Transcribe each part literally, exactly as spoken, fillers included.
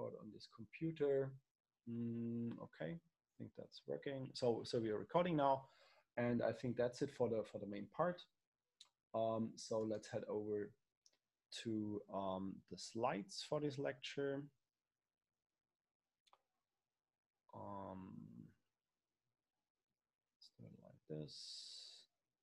record on this computer. Mm, okay, I think that's working. So, so we are recording now, and I think that's it for the for the main part. Um, so let's head over to um, the slides for this lecture. Um, let's do it like this.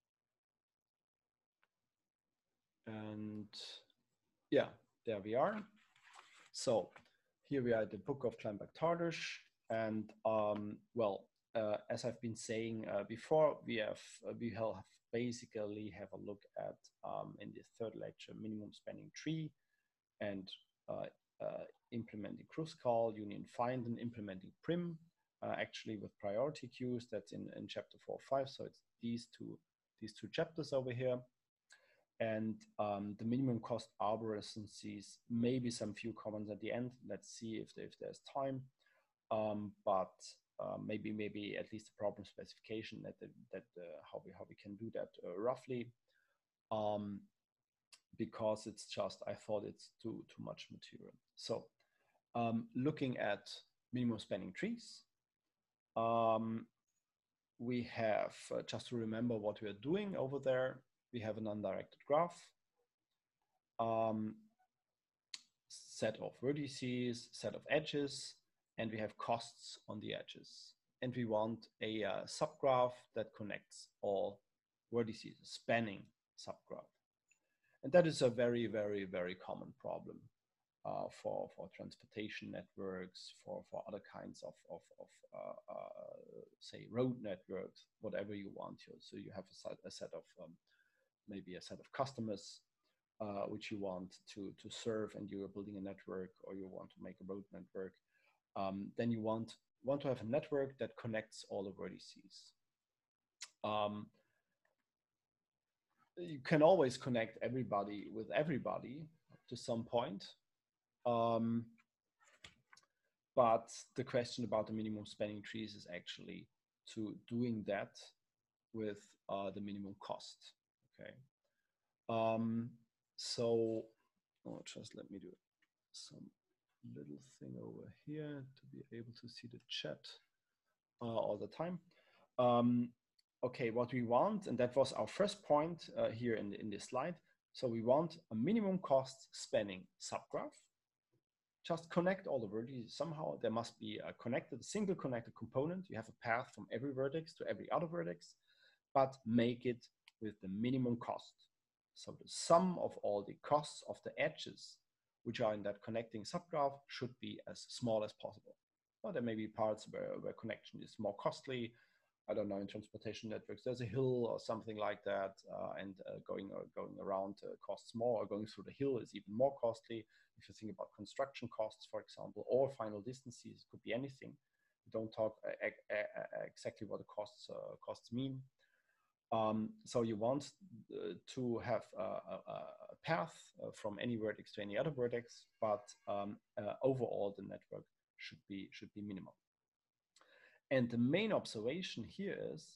And yeah, there we are. So here we are at the book of Kleinberg-Tardusch. And um, well, uh, as I've been saying uh, before, we have uh, we have basically have a look at um, in this third lecture minimum spanning tree and uh, uh, implementing Kruskal, union find, and implementing prim. Uh, actually, with priority queues, that's in, in chapter four or five. So it's these two these two chapters over here. And um, the minimum cost arborescences, maybe some few comments at the end. Let's see if, if there's time. Um, but uh, maybe maybe at least a problem specification that the, that uh, how we how we can do that uh, roughly. Um, because it's just I thought it's too too much material. So um, looking at minimum spanning trees, um, we have uh, just to remember what we are doing over there. We have an undirected graph. Um, set of vertices, set of edges, and we have costs on the edges. And we want a uh, subgraph that connects all vertices, a spanning subgraph. And that is a very, very, very common problem uh, for, for transportation networks, for, for other kinds of, of, of uh, uh, say, road networks, whatever you want. So you have a set, a set of, um, maybe a set of customers Uh, which you want to, to serve, and you are building a network, or you want to make a road network, um, then you want, want to have a network that connects all the vertices. Um, you can always connect everybody with everybody to some point. Um, but the question about the minimum spanning trees is actually to doing that with uh, the minimum cost, okay? Um, so, oh, just let me do some little thing over here to be able to see the chat uh, all the time. Um, okay, what we want, and that was our first point uh, here in, in this slide. So we want a minimum cost spanning subgraph. Just connect all the vertices somehow. There must be a connected, a single connected component. You have a path from every vertex to every other vertex, but make it with the minimum cost. So the sum of all the costs of the edges which are in that connecting subgraph should be as small as possible. Well, there may be parts where, where connection is more costly. I don't know, in transportation networks, there's a hill or something like that, uh, and uh, going, uh, going around uh, costs more, or going through the hill is even more costly. If you think about construction costs, for example, or final distances, it could be anything. We don't talk uh, uh, exactly what the costs, uh, costs mean. Um, so you want uh, to have a, a, a path uh, from any vertex to any other vertex, but um, uh, overall the network should be should be minimal. And the main observation here is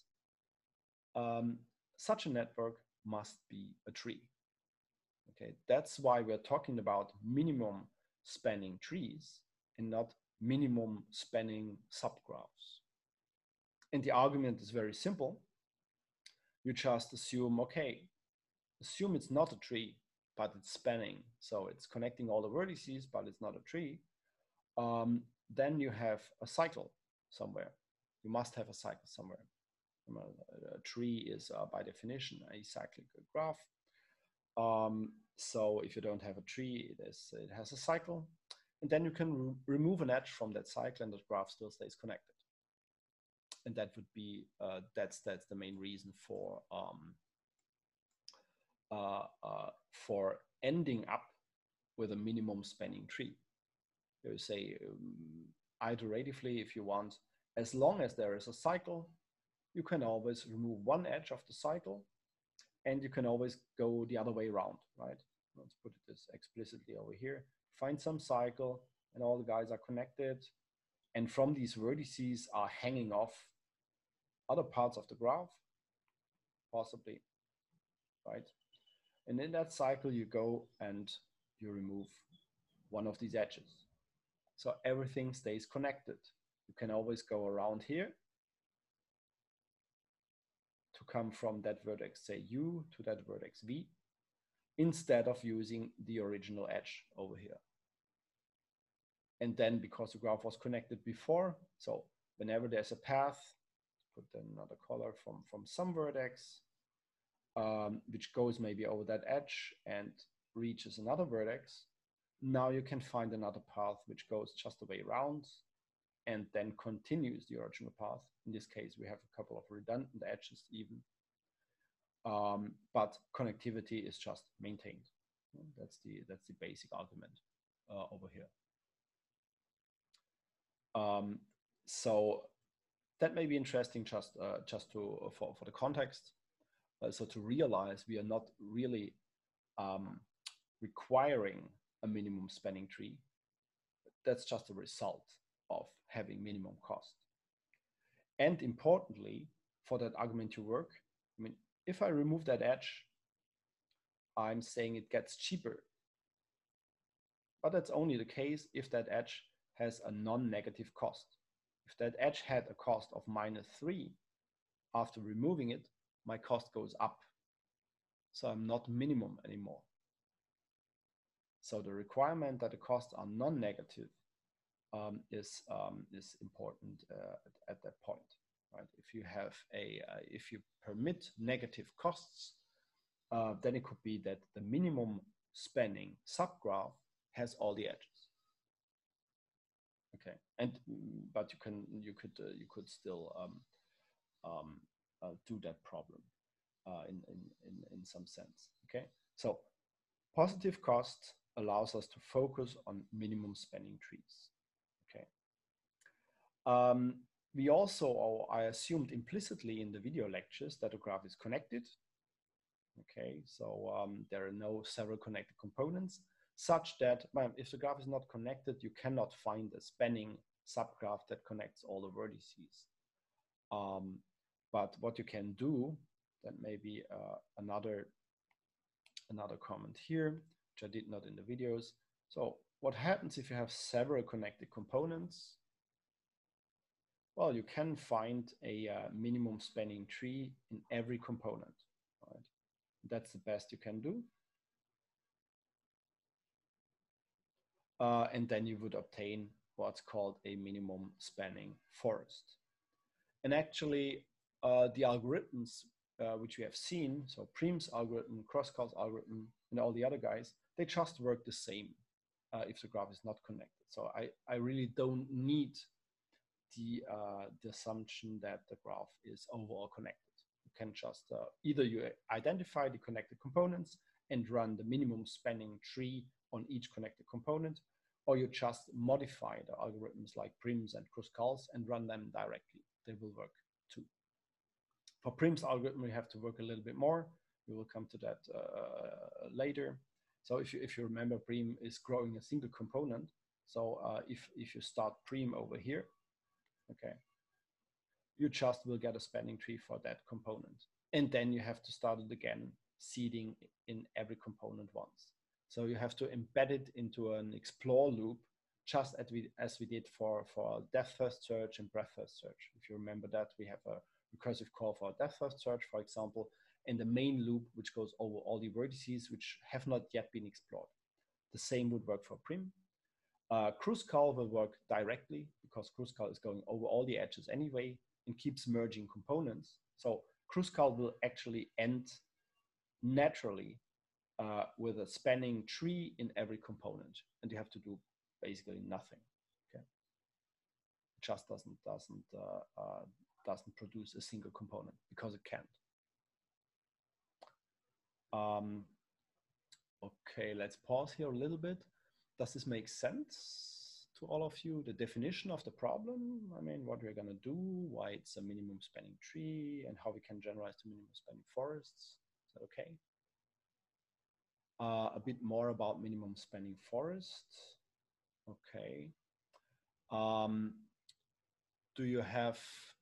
um, such a network must be a tree. Okay, that's why we're talking about minimum spanning trees and not minimum spanning subgraphs. And the argument is very simple. You just assume, okay, assume it's not a tree, but it's spanning. So it's connecting all the vertices, but it's not a tree. Um, then you have a cycle somewhere. You must have a cycle somewhere. A tree is, uh, by definition, a cyclic graph. Um, so if you don't have a tree, it, is, it has a cycle. And then you can re remove an edge from that cycle, and the graph still stays connected. And that would be, uh, that's, that's the main reason for, um, uh, uh, for ending up with a minimum spanning tree. You say um, iteratively, if you want, as long as there is a cycle, you can always remove one edge of the cycle, and you can always go the other way around, right? Let's put this explicitly over here. Find some cycle, and all the guys are connected, and from these vertices are hanging off other parts of the graph, possibly, right? And in that cycle, you go and you remove one of these edges. So everything stays connected. You can always go around here to come from that vertex, say U, to that vertex V, instead of using the original edge over here. And then because the graph was connected before, so whenever there's a path, put another color from, from some vertex, um, which goes maybe over that edge and reaches another vertex, now you can find another path which goes just the way around and then continues the original path. In this case, we have a couple of redundant edges even, um, but connectivity is just maintained. That's the, that's the basic argument uh, over here. Um, so that may be interesting just, uh, just to, uh, for, for the context. Uh, so to realize we are not really um, requiring a minimum spanning tree. That's just a result of having minimum cost. And importantly, for that argument to work, I mean, if I remove that edge, I'm saying it gets cheaper. But that's only the case if that edge has a non-negative cost. If that edge had a cost of minus three, after removing it, my cost goes up. So I'm not minimum anymore. So the requirement that the costs are non-negative um, is, um, is important uh, at, at that point. Right? If you have a, uh, if you permit negative costs, uh, then it could be that the minimum spanning subgraph has all the edges. Okay, and but you can you could uh, you could still um, um, uh, do that problem uh, in, in in in some sense. Okay, so positive cost allows us to focus on minimum spanning trees. Okay. Um, we also, or I assumed implicitly in the video lectures, that the graph is connected. Okay, so um, there are no several connected components, such that well, if the graph is not connected, you cannot find a spanning subgraph that connects all the vertices. Um, but what you can do, that may be uh, another, another comment here, which I did not in the videos. So what happens if you have several connected components? Well, you can find a uh, minimum spanning tree in every component. Right? That's the best you can do. Uh, and then you would obtain what's called a minimum spanning forest. And actually, uh, the algorithms uh, which we have seen, so Prim's algorithm, Kruskal's algorithm, and all the other guys, they just work the same uh, if the graph is not connected. So I, I really don't need the, uh, the assumption that the graph is overall connected. You can just, uh, either you identify the connected components and run the minimum spanning tree on each connected component, or you just modify the algorithms like Prim's and Kruskal's and run them directly. They will work too. For Prim's algorithm, we have to work a little bit more. We will come to that uh, later. So if you, if you remember, Prim is growing a single component. So uh, if, if you start Prim over here, okay, you just will get a spanning tree for that component. And then you have to start it again, seeding in every component once. So you have to embed it into an explore loop, just as we, as we did for, for depth first search and breadth first search. If you remember that, we have a recursive call for depth first search, for example, and the main loop, which goes over all the vertices which have not yet been explored. The same would work for Prim. Uh, Kruskal will work directly because Kruskal is going over all the edges anyway and keeps merging components. So Kruskal will actually end naturally uh, with a spanning tree in every component, and you have to do basically nothing. Okay, it just doesn't doesn't uh, uh, doesn't produce a single component because it can't. Um, okay, let's pause here a little bit. Does this make sense to all of you? The definition of the problem, I mean, what we're gonna do, why it's a minimum spanning tree, and how we can generalize the minimum spanning forests. Is that okay? Uh, a bit more about minimum spanning forests. Okay. Um, do you have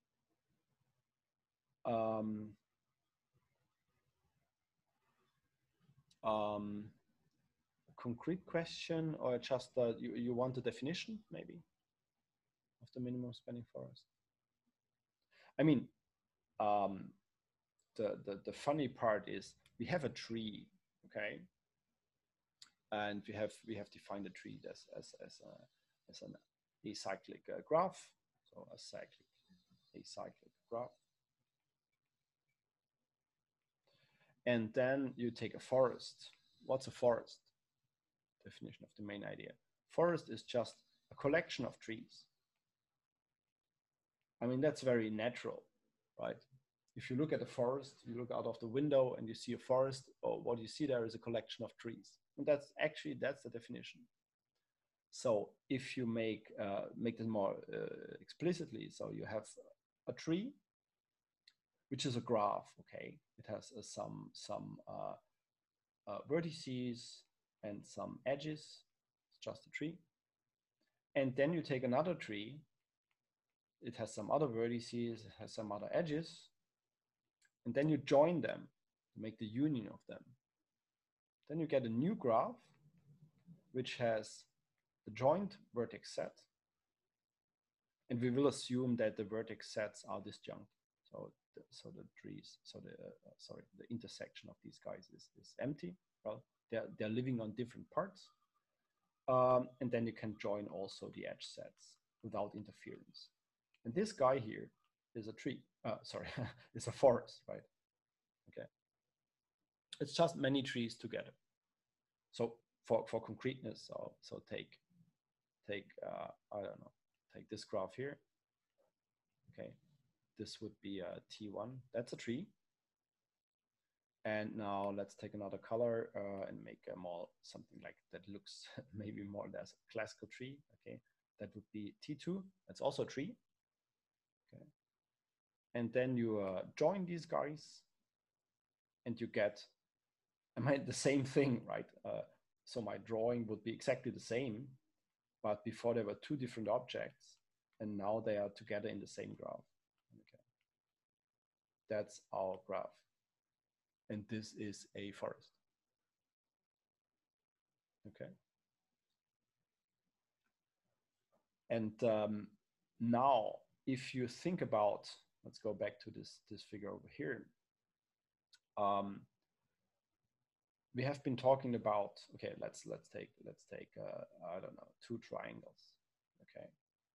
um, um, concrete question, or just uh, you, you want a definition maybe of the minimum spanning forest? I mean, um, the, the, the funny part is we have a tree, okay? And we have, we have defined a tree as, as, as, a, as an acyclic uh, graph. So a cyclic, acyclic graph. And then you take a forest. What's a forest? Definition of the main idea. Forest is just a collection of trees. I mean, that's very natural, right? If you look at a forest, you look out of the window and you see a forest, or what you see there is a collection of trees. And that's actually, that's the definition. So if you make, uh, make this more uh, explicitly, so you have a tree, which is a graph, okay? It has uh, some, some uh, uh, vertices and some edges. It's just a tree. And then you take another tree. It has some other vertices, it has some other edges. And then you join them to make the union of them. Then you get a new graph, which has the joint vertex set. And we will assume that the vertex sets are disjunct. So the, so the trees, so the, uh, sorry, the intersection of these guys is, is empty. Well, they're, they're living on different parts. Um, and then you can join also the edge sets without interference. And this guy here is a tree, uh, sorry, it's a forest, right? Okay. It's just many trees together. So for, for concreteness, so, so take, take uh, I don't know, take this graph here. Okay, this would be a T one, that's a tree. And now let's take another color uh, and make a more something like that looks maybe more as a classical tree. Okay, that would be T two, that's also a tree. Okay, and then you uh, join these guys and you get, I mean, the same thing, right? Uh, so my drawing would be exactly the same, but before there were two different objects, and now they are together in the same graph. Okay, that's our graph, and this is a forest. Okay, and um, now if you think about, let's go back to this this figure over here. Um, we have been talking about, okay, let's let's take let's take uh, I don't know, two triangles. Okay.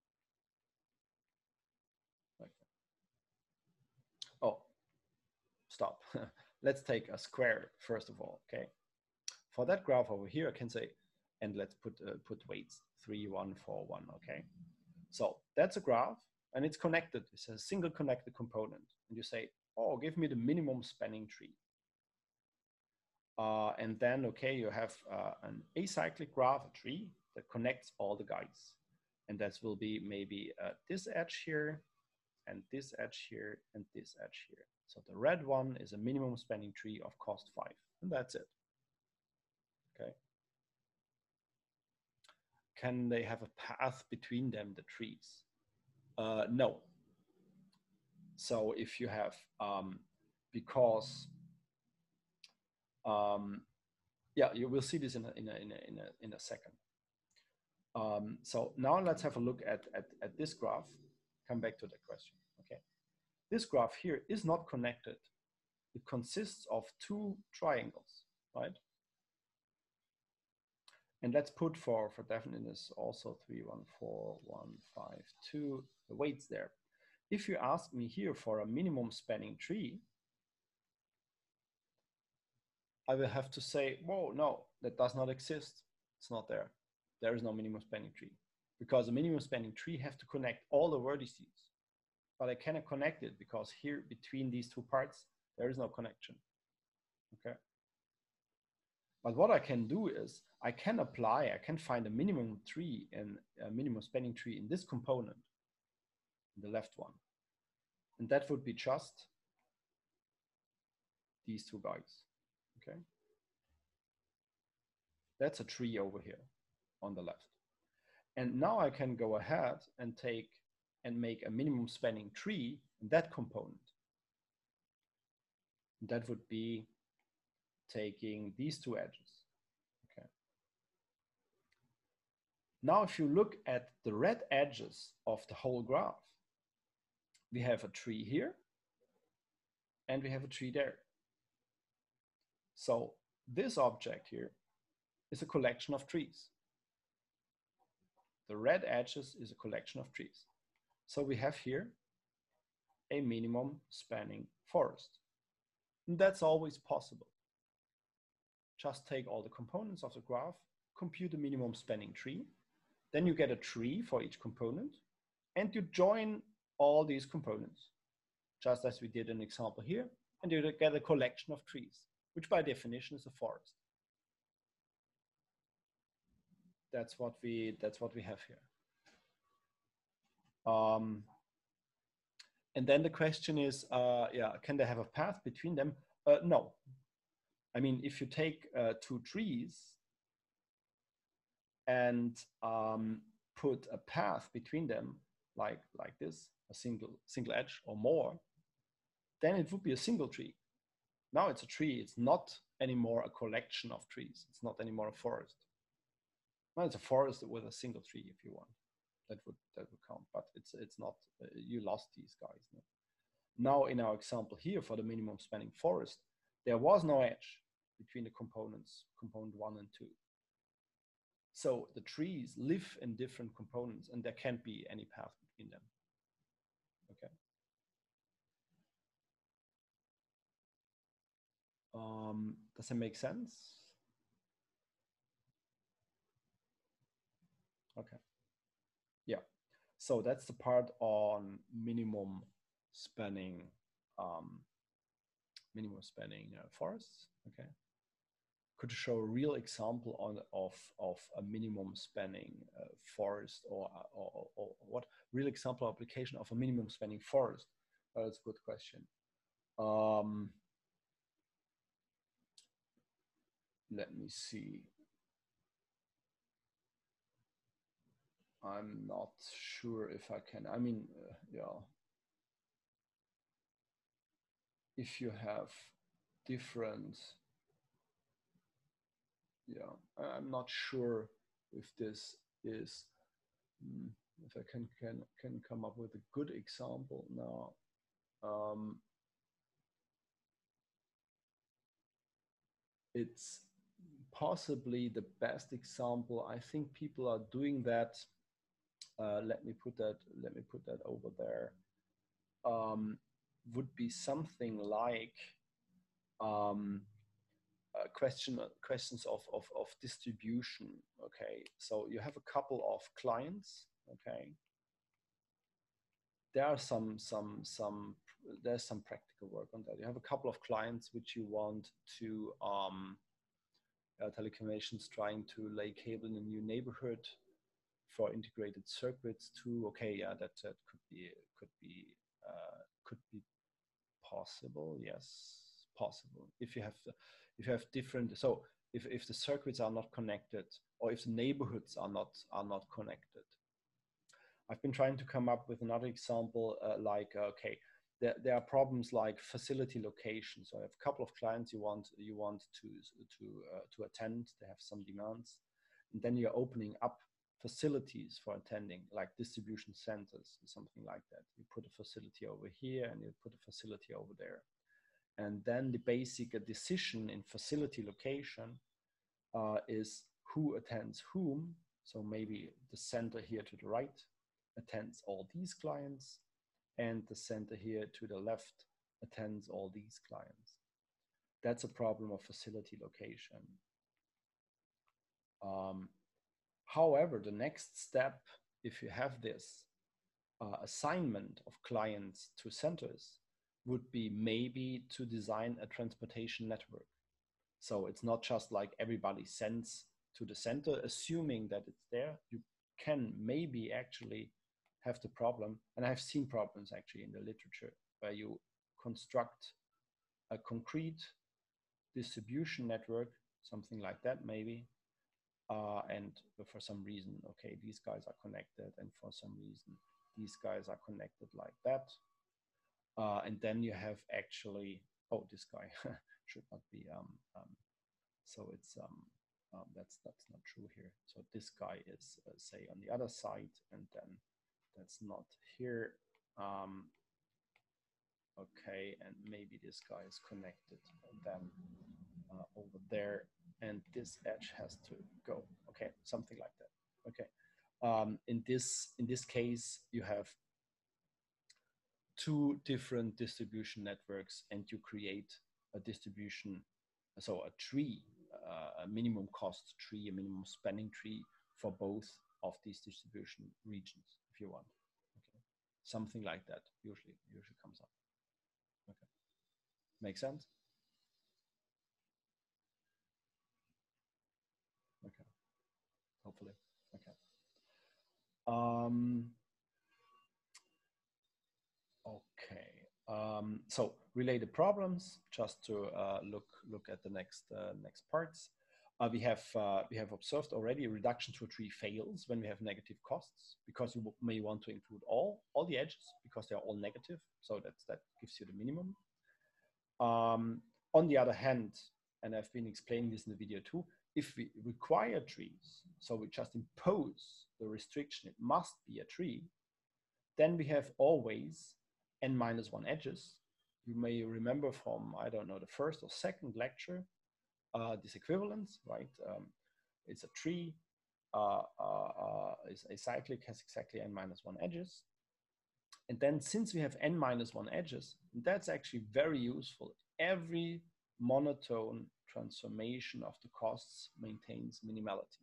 Okay. Oh, stop. Let's take a square first of all. Okay. For that graph over here, I can say, and let's put uh, put weights three, one, four, one. Okay. So that's a graph, and it's connected. It's a single connected component, and you say, oh, give me the minimum spanning tree. Uh, and then, okay, you have uh, an acyclic graph, a tree that connects all the guys. And that will be maybe uh, this edge here, and this edge here, and this edge here. So the red one is a minimum spanning tree of cost five, and that's it. Okay. Can they have a path between them, the trees? Uh, no. So if you have, um, because Um, yeah, you will see this in a, in a, in a, in a, in a second. Um, so now let's have a look at, at, at this graph. Come back to the question, okay? This graph here is not connected. It consists of two triangles, right? And let's put for, for definiteness also three, one, four, one, five, two, the weights there. If you ask me here for a minimum spanning tree, I will have to say, whoa, no, that does not exist. It's not there. There is no minimum spanning tree, because a minimum spanning tree have to connect all the vertices, but I cannot connect it because here between these two parts, there is no connection, okay? But what I can do is I can apply, I can find a minimum tree and a minimum spanning tree in this component, the left one. And that would be just these two guys, okay? That's a tree over here on the left. And now I can go ahead and take and make a minimum spanning tree in that component. That would be taking these two edges, okay? Now, if you look at the red edges of the whole graph, we have a tree here and we have a tree there. So this object here is a collection of trees. The red edges is a collection of trees. So we have here a minimum spanning forest. And that's always possible. Just take all the components of the graph, compute the minimum spanning tree, then you get a tree for each component, and you join all these components, just as we did an example here, and you get a collection of trees, which by definition is a forest. That's what we, that's what we have here. Um, and then the question is, uh, yeah, can they have a path between them? Uh, no. I mean, if you take uh, two trees and um, put a path between them, like, like this, a single, single edge or more, then it would be a single tree. Now it's a tree. It's not anymore a collection of trees. It's not anymore a forest. Well, it's a forest with a single tree, if you want. That would that would count, but it's it's not. Uh, you lost these guys. No? Now in our example here for the minimum spanning forest, there was no edge between the components, component one and two. So the trees live in different components, and there can't be any path between them. Okay. Um, does that make sense? Okay. Yeah. So that's the part on minimum spanning, um, minimum spanning uh, forests. Okay. Could you show a real example on of of a minimum spanning uh, forest, or, or or what real example application of a minimum spanning forest? Uh, that's a good question. Um, let me see. I'm not sure if I can. I mean, uh, yeah. If you have different, yeah, I'm not sure if this is, mm, if I can can can come up with a good example now. Um, it's possibly the best example. I think people are doing that. Uh, let me put that. Let me put that over there. Um, would be something like um, uh, question questions of, of of distribution. Okay, so you have a couple of clients. Okay, there are some some some there's some practical work on that. You have a couple of clients which you want to um, uh, telecommunications trying to lay cable in a new neighborhood for integrated circuits to, okay, yeah, that, that could be, could be, uh, could be possible. Yes, possible. If you have, if you have different, so if, if the circuits are not connected, or if the neighborhoods are not, are not connected. I've been trying to come up with another example, uh, like, uh, okay, there, there are problems like facility location. So I have a couple of clients you want, you want to, to, uh, to attend, they have some demands, and then you're opening up facilities for attending, like distribution centers, something like that. You put a facility over here and you put a facility over there. And then the basic decision in facility location uh, is who attends whom. So maybe the center here to the right attends all these clients, and the center here to the left attends all these clients. That's a problem of facility location. Um, however, the next step, if you have this uh, assignment of clients to centers, would be maybe to design a transportation network. So it's not just like everybody sends to the center, assuming that it's there. You can maybe actually have the problem, and I've seen problems actually in the literature, where you construct a concrete distribution network, something like that maybe, uh, and for some reason, okay, these guys are connected, and for some reason, these guys are connected like that. Uh, and then you have actually, oh, this guy should not be, um, um, so it's, um, Um, that's that's not true here. So this guy is uh, say on the other side, and then that's not here. Um, okay, and maybe this guy is connected, and then uh, over there, and this edge has to go. Okay, something like that. Okay. Um, in this in this case, you have two different distribution networks, and you create a distribution, so a tree, uh, a minimum cost tree, a minimum spanning tree for both of these distribution regions, if you want. Okay, something like that usually usually comes up. Okay, make sense? Okay, hopefully. Okay. Um, okay. Um, so related problems. Just to uh, look look at the next uh, next parts. Uh, we have uh, we have observed already a reduction to a tree fails when we have negative costs, because you may want to include all all the edges because they are all negative. So that's that gives you the minimum. Um, on the other hand, and I've been explaining this in the video too, if we require trees, so we just impose the restriction, it must be a tree, then we have always n minus one edges. You may remember from, I don't know, the first or second lecture, uh, this equivalence, right? Um, it's a tree, uh, uh, uh, is acyclic, has exactly n minus one edges. And then since we have n minus one edges, that's actually very useful. Every monotone transformation of the costs maintains minimality.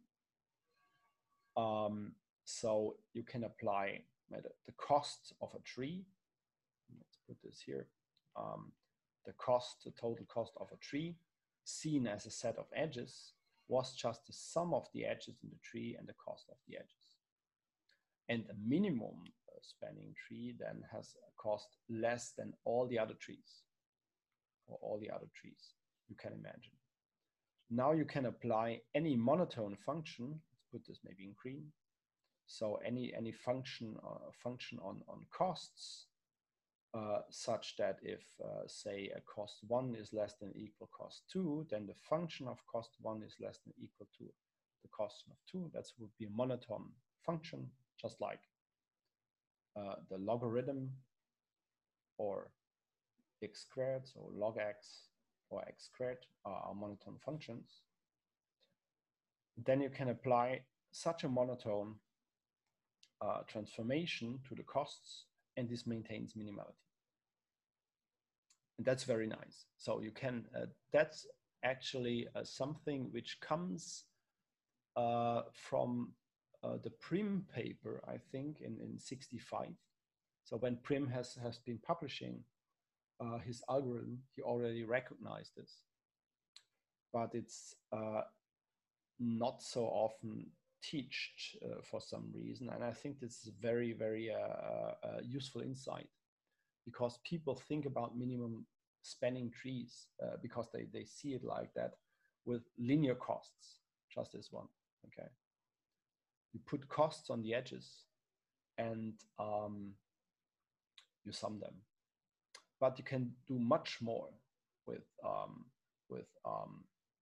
Um, so you can apply the cost of a tree. Let's put this here. Um, the cost, the total cost of a tree, seen as a set of edges, was just the sum of the edges in the tree and the cost of the edges. And the minimum uh, spanning tree then has a cost less than all the other trees, or all the other trees you can imagine. Now you can apply any monotone function. Let's put this maybe in green. So any any function uh, function on on costs, uh, such that if uh, say a cost one is less than or equal cost two, then the function of cost one is less than or equal to the cost of two. That would be a monotone function, just like uh, the logarithm or x squared, so log x or x squared are monotone functions. Then you can apply such a monotone uh, transformation to the costs, and this maintains minimality. And that's very nice. So you can, uh, that's actually uh, something which comes uh, from uh, the Prim paper, I think, in, in sixty-five. So when Prim has, has been publishing uh, his algorithm, he already recognized this. But it's uh, not so often taught uh, for some reason. And I think this is a very, very uh, uh, useful insight, because people think about minimum spanning trees uh, because they, they see it like that with linear costs, just this one, okay? You put costs on the edges and um, you sum them. But you can do much more with, um, with, um,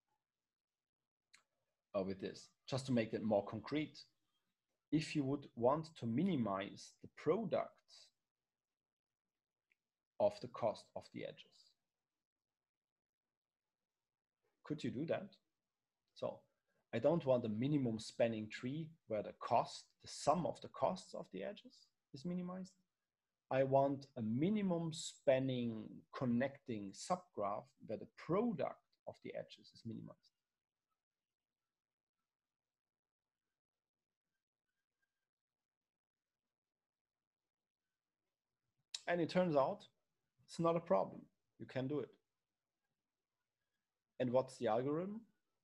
uh, with this. Just to make it more concrete, if you would want to minimize the product of the cost of the edges, could you do that? So I don't want a minimum spanning tree where the cost, the sum of the costs of the edges is minimized. I want a minimum spanning connecting subgraph where the product of the edges is minimized. And it turns out it's not a problem. You can do it. And what's the algorithm?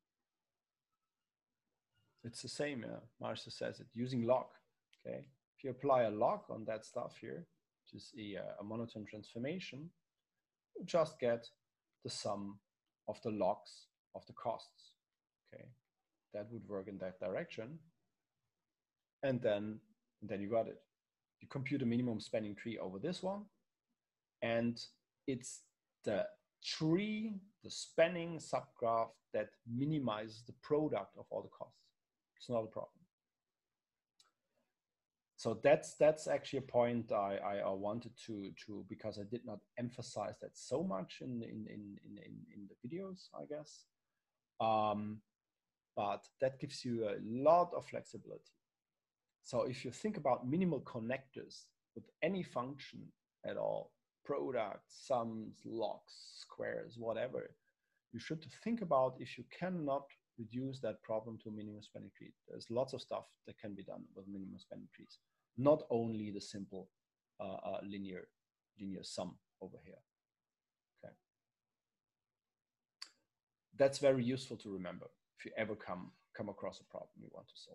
It's the same, yeah. Marcia says it, using log, okay? If you apply a log on that stuff here, which is a, a monotone transformation, you just get the sum of the logs of the costs, okay? That would work in that direction. And then, and then you got it. You compute a minimum spanning tree over this one, and it's the tree, the spanning subgraph that minimizes the product of all the costs. It's not a problem. So that's that's actually a point I, I, I wanted to to because I did not emphasize that so much in in in in, in the videos, I guess. Um, but that gives you a lot of flexibility. So if you think about minimal connectors with any function at all, products, sums, logs, squares, whatever, you should think about if you cannot reduce that problem to a minimum spanning tree. There's lots of stuff that can be done with minimum spanning trees, not only the simple uh, uh, linear linear sum over here. Okay, that's very useful to remember if you ever come come across a problem you want to solve.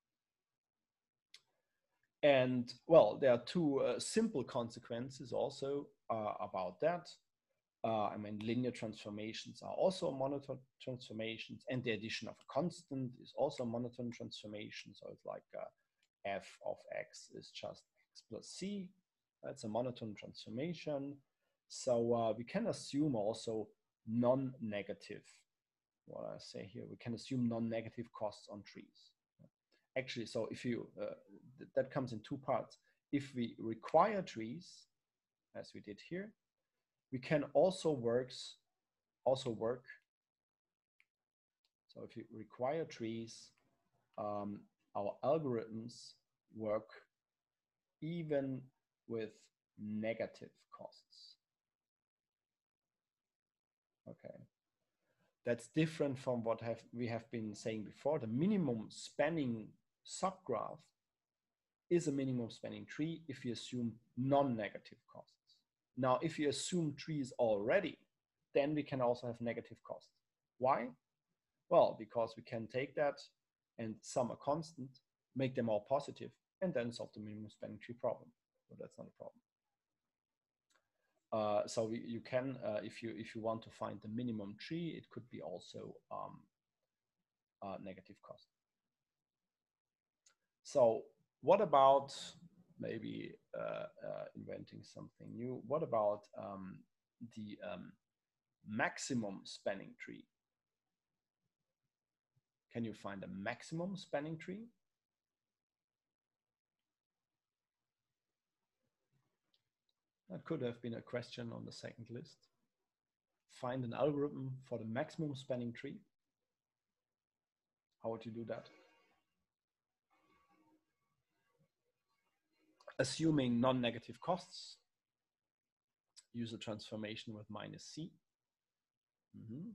And well, there are two uh, simple consequences also uh, about that. Uh, I mean, linear transformations are also monotone transformations, and the addition of a constant is also a monotone transformation. So it's like uh, f of x is just x plus c. That's a monotone transformation. So uh, we can assume also non-negative, what I say here, we can assume non-negative costs on trees. Actually, so if you, uh, th that comes in two parts. If we require trees, as we did here, we can also works, also work. So if you require trees, um, our algorithms work even with negative costs. Okay, that's different from what have, we have been saying before. The minimum spanning subgraph is a minimum spanning tree if you assume non-negative costs. Now, if you assume trees already, then we can also have negative costs. Why? Well, because we can take that and sum a constant, make them all positive, and then solve the minimum spanning tree problem. So that's not a problem. Uh, so we, you can, uh, if you if you want to find the minimum tree, it could be also um, uh, negative cost. So what about maybe uh, uh, inventing something new? What about um, the um, maximum spanning tree? Can you find a maximum spanning tree? That could have been a question on the second list. Find an algorithm for the maximum spanning tree. How would you do that? Assuming non-negative costs, use a transformation with minus c. Mm-hmm.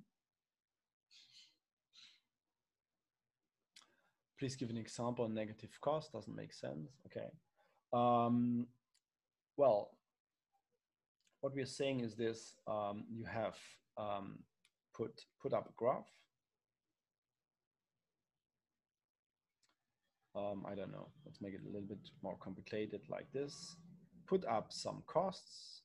Please give an example on negative cost. Doesn't make sense. Okay. Um, well, what we're saying is this: um, you have um, put put up a graph. Um, I don't know. Let's make it a little bit more complicated, like this. Put up some costs,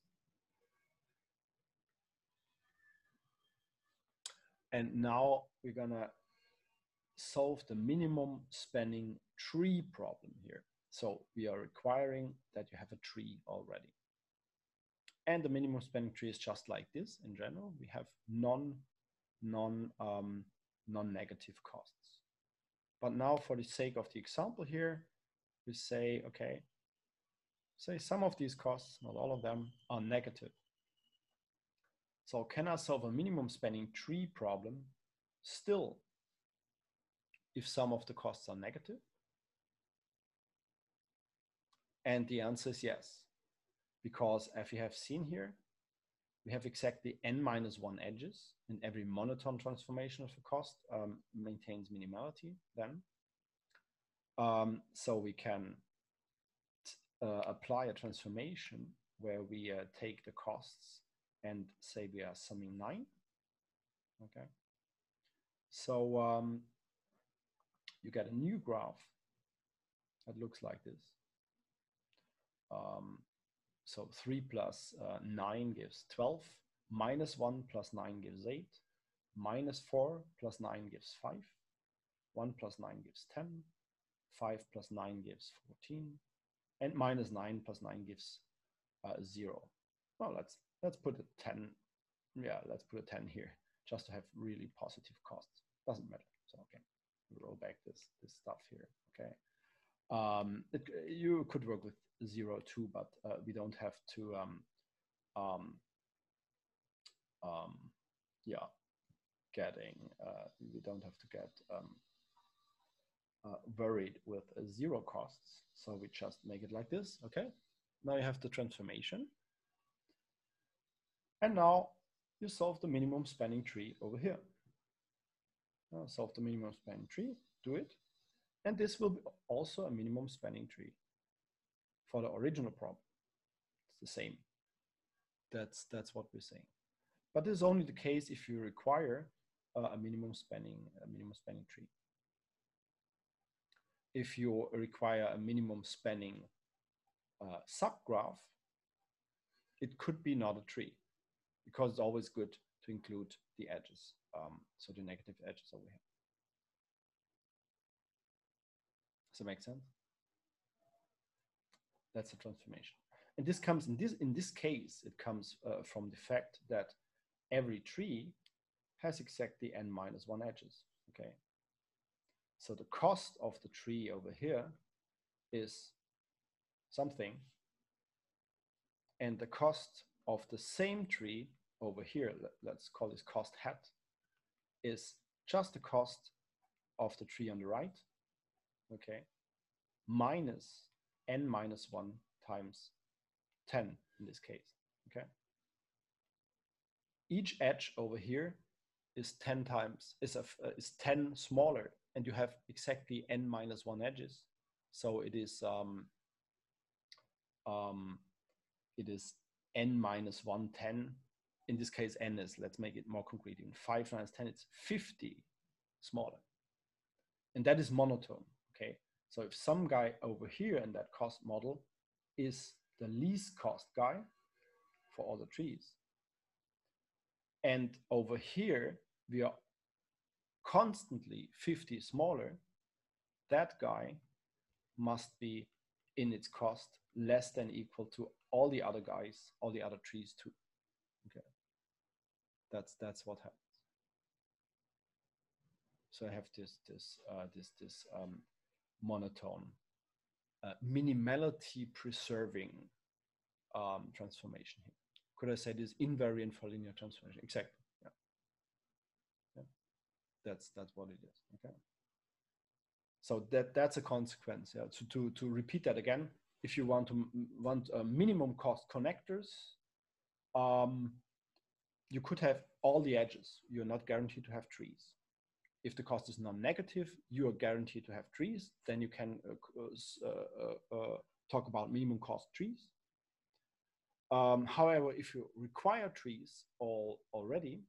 and now we're gonna solve the minimum spanning tree problem here. So we are requiring that you have a tree already. And the minimum spanning tree is just like this in general. We have non, non, um, non-negative costs. But now for the sake of the example here, we say, okay, say some of these costs, not all of them, are negative. So can I solve a minimum spanning tree problem still if some of the costs are negative? And the answer is yes, because as we have seen here, we have exactly n minus one edges, and every monotone transformation of the cost um, maintains minimality then. Um, so we can uh, apply a transformation where we uh, take the costs and say we are summing nine. Okay. So um, you get a new graph that looks like this. Um, so three plus uh, nine gives twelve, minus one plus nine gives eight, minus four plus nine gives five, one plus nine gives ten, five plus nine gives fourteen, and minus nine plus nine gives uh, zero. Well, let's let's put a ten yeah, let's put a ten here just to have really positive costs. Doesn't matter. So, okay, roll back this, this stuff here, okay. Um, it, you could work with zero too, but uh, we don't have to, um, um, um, yeah, getting, uh, we don't have to get um, uh, worried with uh, zero costs. So we just make it like this, okay? Now you have the transformation. And now you solve the minimum spanning tree over here. Now solve the minimum spanning tree, do it. And this will be also a minimum spanning tree for the original problem. It's the same. That's, that's what we're saying. But this is only the case if you require uh, a minimum spanning, a minimum spanning tree. If you require a minimum spanning uh, subgraph, it could be not a tree, because it's always good to include the edges, um, so the negative edges over here. Does that make sense? That's the transformation. And this comes in this, in this case, it comes uh, from the fact that every tree has exactly n minus one edges, okay? So the cost of the tree over here is something, and the cost of the same tree over here, let's call this cost hat, is just the cost of the tree on the right, okay, minus n minus one times ten in this case, okay? Each edge over here is ten times, is, a, uh, is ten smaller, and you have exactly n minus one edges. So it is, um, um, it is n minus one ten. In this case, n is, let's make it more concrete, in five minus ten, it's fifty smaller. And that is monotone, okay? So if some guy over here in that cost model is the least cost guy for all the trees, and over here we are constantly fifty smaller, that guy must be in its cost less than equal to all the other guys, all the other trees too. Okay, that's that's what happens. So I have this this uh, this this um, monotone, uh, minimality preserving um, transformation here. Could I say this invariant for linear transformation? Exactly. Yeah. Yeah. That's that's what it is. Okay. So that that's a consequence. Yeah. So to to repeat that again, if you want to want a minimum cost connectors, um, you could have all the edges. You're not guaranteed to have trees. If the cost is non-negative, you are guaranteed to have trees. Then you can uh, uh, uh, talk about minimum cost trees. Um, however, if you require trees all already,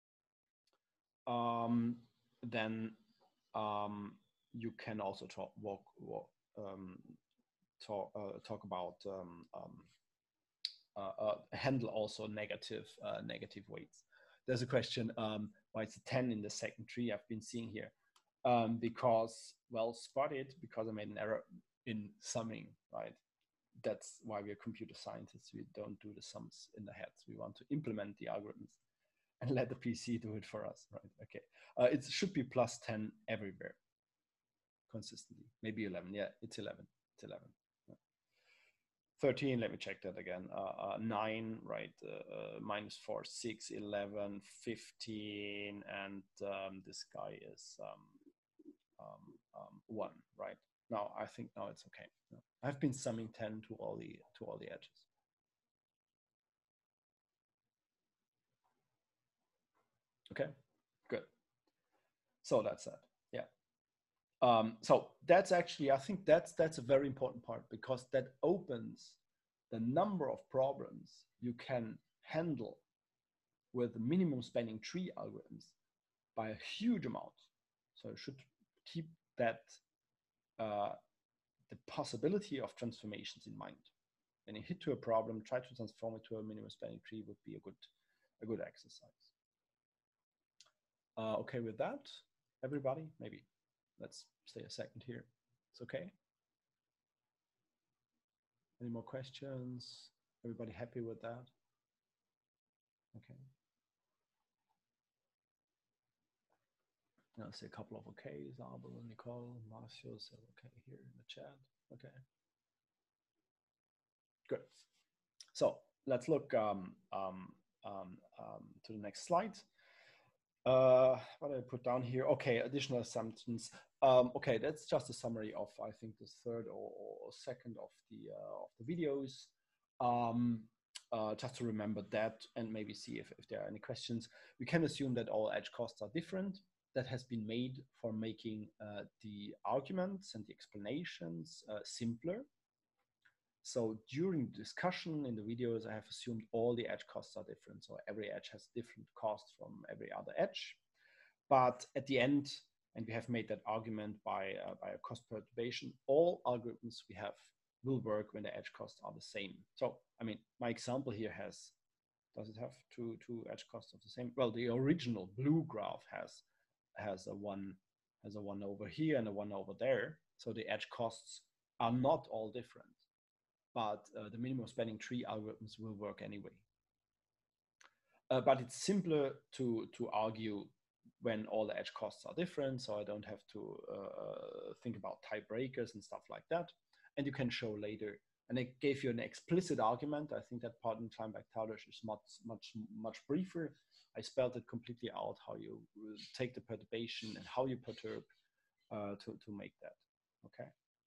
um, then um, you can also talk walk, walk um, talk uh, talk about um, um, uh, uh, handle also negative uh, negative weights. There's a question um, why it's a ten in the second tree I've been seeing here, um, because well spotted because I made an error in summing, right? That's why we're computer scientists. We don't do the sums in the heads. We want to implement the algorithms and let the P C do it for us, right? Okay, uh, it should be plus ten everywhere consistently. Maybe eleven. Yeah, it's eleven. It's eleven. Yeah. thirteen, let me check that again. Uh, uh, nine, right? Uh, uh, minus four, six, eleven, fifteen, and um, this guy is um, um, um, one, right? Now I think now it's okay. Yeah. I've been summing ten to all the to all the edges. Okay, good. So that's that. Yeah. Um, so that's actually, I think that's that's a very important part, because that opens the number of problems you can handle with the minimum spanning tree algorithms by a huge amount. So you should keep that uh, the possibility of transformations in mind. When you hit to a problem, try to transform it to a minimum spanning tree would be a good a good exercise. Uh, okay with that, everybody? Maybe let's stay a second here. It's okay. Any more questions? Everybody happy with that? Okay. I see a couple of okays. Abel, Nicole, Marcio said okay here in the chat. Okay. Good. So let's look um, um, um, um, to the next slide. Uh, what did I put down here? Okay, additional assumptions. Um, okay, that's just a summary of, I think, the third or, or second of the uh, of the videos. Um, uh, just to remember that and maybe see if, if there are any questions. We can assume that all edge costs are different. That has been made for making uh, the arguments and the explanations uh, simpler. So during the discussion in the videos, I have assumed all the edge costs are different. So every edge has different costs from every other edge. But at the end, and we have made that argument by, uh, by a cost perturbation, all algorithms we have will work when the edge costs are the same. So, I mean, my example here has, does it have two, two edge costs of the same? Well, the original blue graph has, has a one, has a one over here and a one over there. So the edge costs are not all different. But uh, the minimum spanning tree algorithms will work anyway. Uh, but it's simpler to, to argue when all the edge costs are different, so I don't have to uh, think about tiebreakers and stuff like that. And you can show later. And I gave you an explicit argument. I think that part in Klein-Bach-Tausch is much, much, much briefer. I spelled it completely out, how you take the perturbation and how you perturb uh, to, to make that, okay?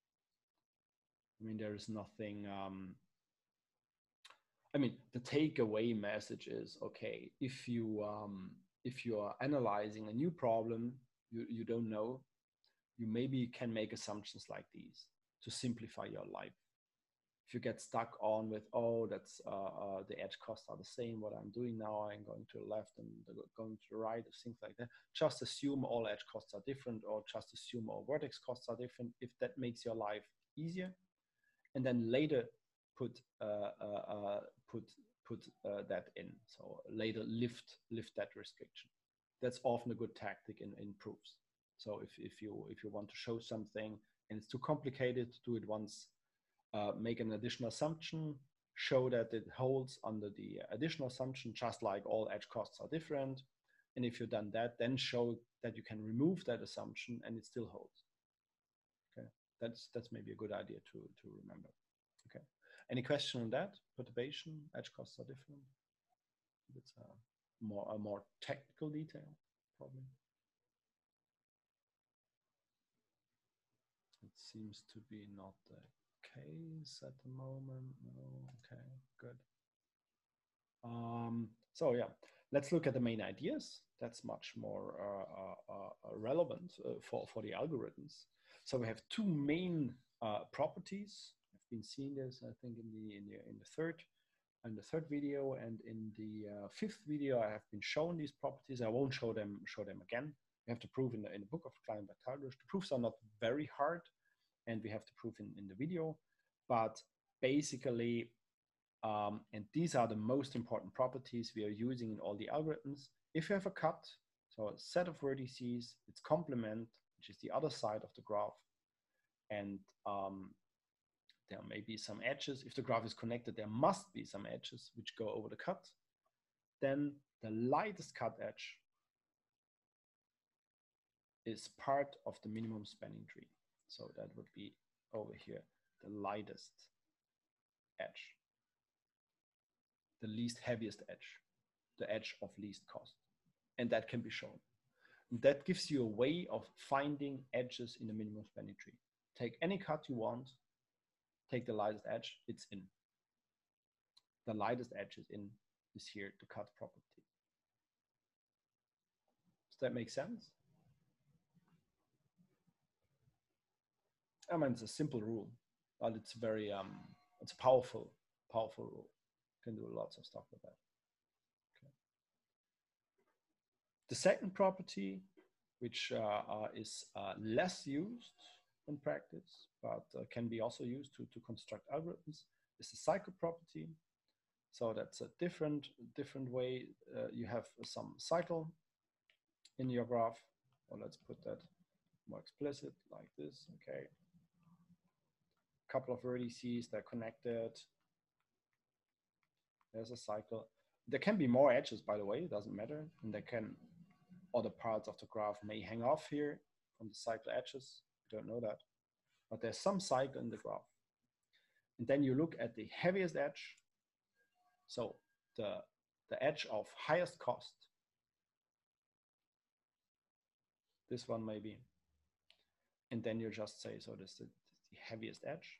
I mean, there is nothing, um, I mean, the takeaway message is, okay, if you, um, if you are analyzing a new problem you, you don't know, you maybe can make assumptions like these to simplify your life. If you get stuck on with, oh, that's uh, uh, the edge costs are the same, what I'm doing now, I'm going to the left and going to the right, things like that. Just assume all edge costs are different, or just assume all vertex costs are different, if that makes your life easier. And then later put uh, uh, uh, put put uh, that in. So later lift lift that restriction. That's often a good tactic in, in proofs. So if, if you if you want to show something and it's too complicated, do it once. Uh, make an additional assumption, show that it holds under the additional assumption, just like all edge costs are different. And if you've done that, then show that you can remove that assumption and it still holds. Okay, that's that's maybe a good idea to to remember. Okay, any question on that? Perturbation, edge costs are different. It's a more a more technical detail, probably. It seems to be not the case at the moment. No, okay, good. Um, so yeah, let's look at the main ideas. That's much more uh, uh, uh, relevant uh, for, for the algorithms. So we have two main uh, properties. I've been seeing this, I think, in the in the in the third in the third video, and in the uh, fifth video, I have been shown these properties. I won't show them show them again. We have to prove in the in the book of Klein-Bach-Tausch. The proofs are not very hard, and we have to prove in, in the video. But basically, um, and these are the most important properties we are using in all the algorithms. If you have a cut, so a set of vertices, its complement, which is the other side of the graph, and um, there may be some edges. If the graph is connected, there must be some edges which go over the cut. Then the lightest cut edge is part of the minimum spanning tree. So that would be over here, the lightest edge, the least heaviest edge, the edge of least cost. And that can be shown. And that gives you a way of finding edges in the minimum spanning tree. Take any cut you want, take the lightest edge, it's in. The lightest edge is in, is here, the cut property. Does that make sense? I mean, it's a simple rule, but it's very, um, it's a powerful, powerful rule. You can do lots of stuff with that. Okay. The second property, which uh, uh, is uh, less used in practice, but uh, can be also used to, to construct algorithms, is the cycle property. So that's a different, different way. Uh, you have some cycle in your graph. Or let's put that more explicit like this, okay. Couple of vertices, they're connected. There's a cycle. There can be more edges, by the way, it doesn't matter. And they can other parts of the graph may hang off here from the cycle edges. You don't know that. But there's some cycle in the graph. And then you look at the heaviest edge. So the, the edge of highest cost. This one maybe. And then you just say, so this is the, the heaviest edge.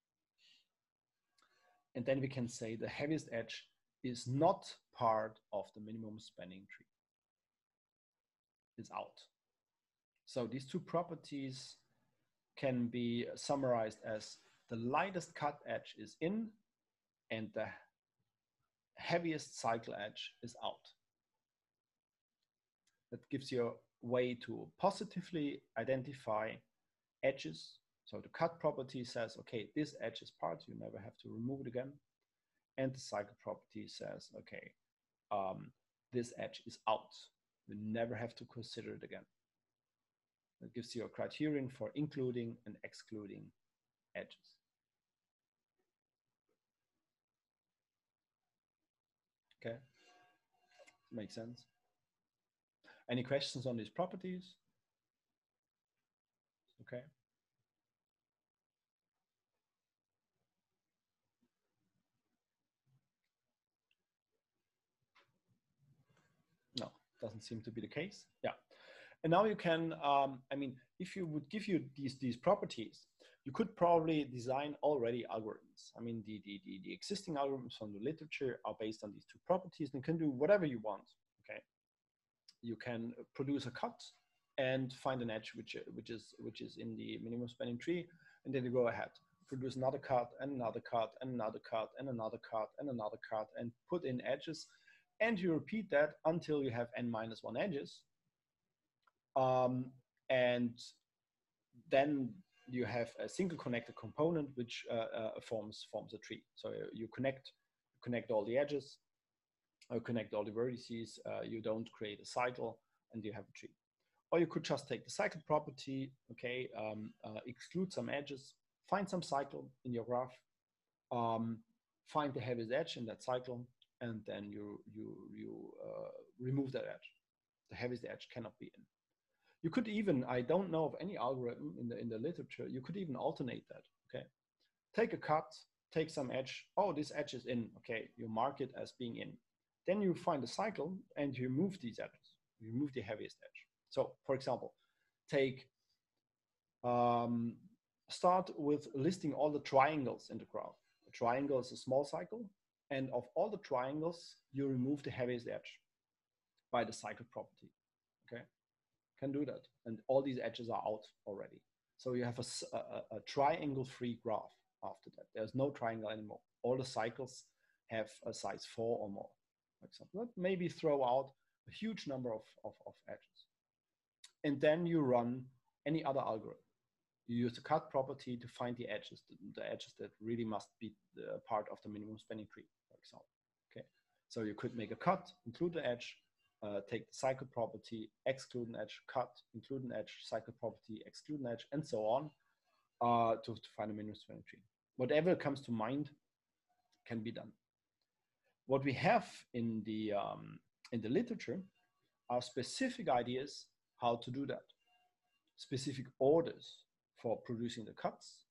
And then we can say the heaviest edge is not part of the minimum spanning tree. It's out. So these two properties can be summarized as the lightest cut edge is in and the heaviest cycle edge is out. That gives you a way to positively identify edges. So the cut property says, okay, this edge is part, you never have to remove it again. And the cycle property says, okay, um, this edge is out. You never have to consider it again. That gives you a criterion for including and excluding edges. Okay, makes sense. Any questions on these properties? Okay. No, doesn't seem to be the case. Yeah. And now you can, um, I mean, if you would give you these, these properties, you could probably design already algorithms. I mean, the, the, the, the existing algorithms from the literature are based on these two properties and can do whatever you want, okay? You can produce a cut and find an edge which, which, is, which is in the minimum spanning tree, and then you go ahead, produce another cut and another cut and another cut and another cut and another cut and put in edges, and you repeat that until you have n minus one edges. Um, and then you have a single connected component which uh, uh, forms forms a tree. So you connect connect all the edges, or connect all the vertices. Uh, you don't create a cycle, and you have a tree. Or you could just take the cycle property, okay, um, uh, exclude some edges, find some cycle in your graph, um, find the heaviest edge in that cycle, and then you you you uh, remove that edge. The heaviest edge cannot be in. You could even, I don't know of any algorithm in the, in the literature, you could even alternate that, okay? Take a cut, take some edge, oh, this edge is in, okay, you mark it as being in. Then you find a cycle and you remove these edges, you remove the heaviest edge. So for example, take, um, start with listing all the triangles in the graph. A triangle is a small cycle, and of all the triangles, you remove the heaviest edge by the cycle property, okay? Can do that, and all these edges are out already. So you have a, a, a triangle-free graph after that. There's no triangle anymore. All the cycles have a size four or more, for example. That maybe throw out a huge number of, of, of edges. And then you run any other algorithm. You use the cut property to find the edges, the, the edges that really must be the part of the minimum spanning tree, for example. Okay, so you could make a cut, include the edge, Uh, take the cycle property, exclude an edge, cut, include an edge, cycle property, exclude an edge, and so on uh, to, to find a minimum spanning tree. Whatever comes to mind can be done. What we have in the, um, in the literature are specific ideas how to do that. Specific orders for producing the cuts,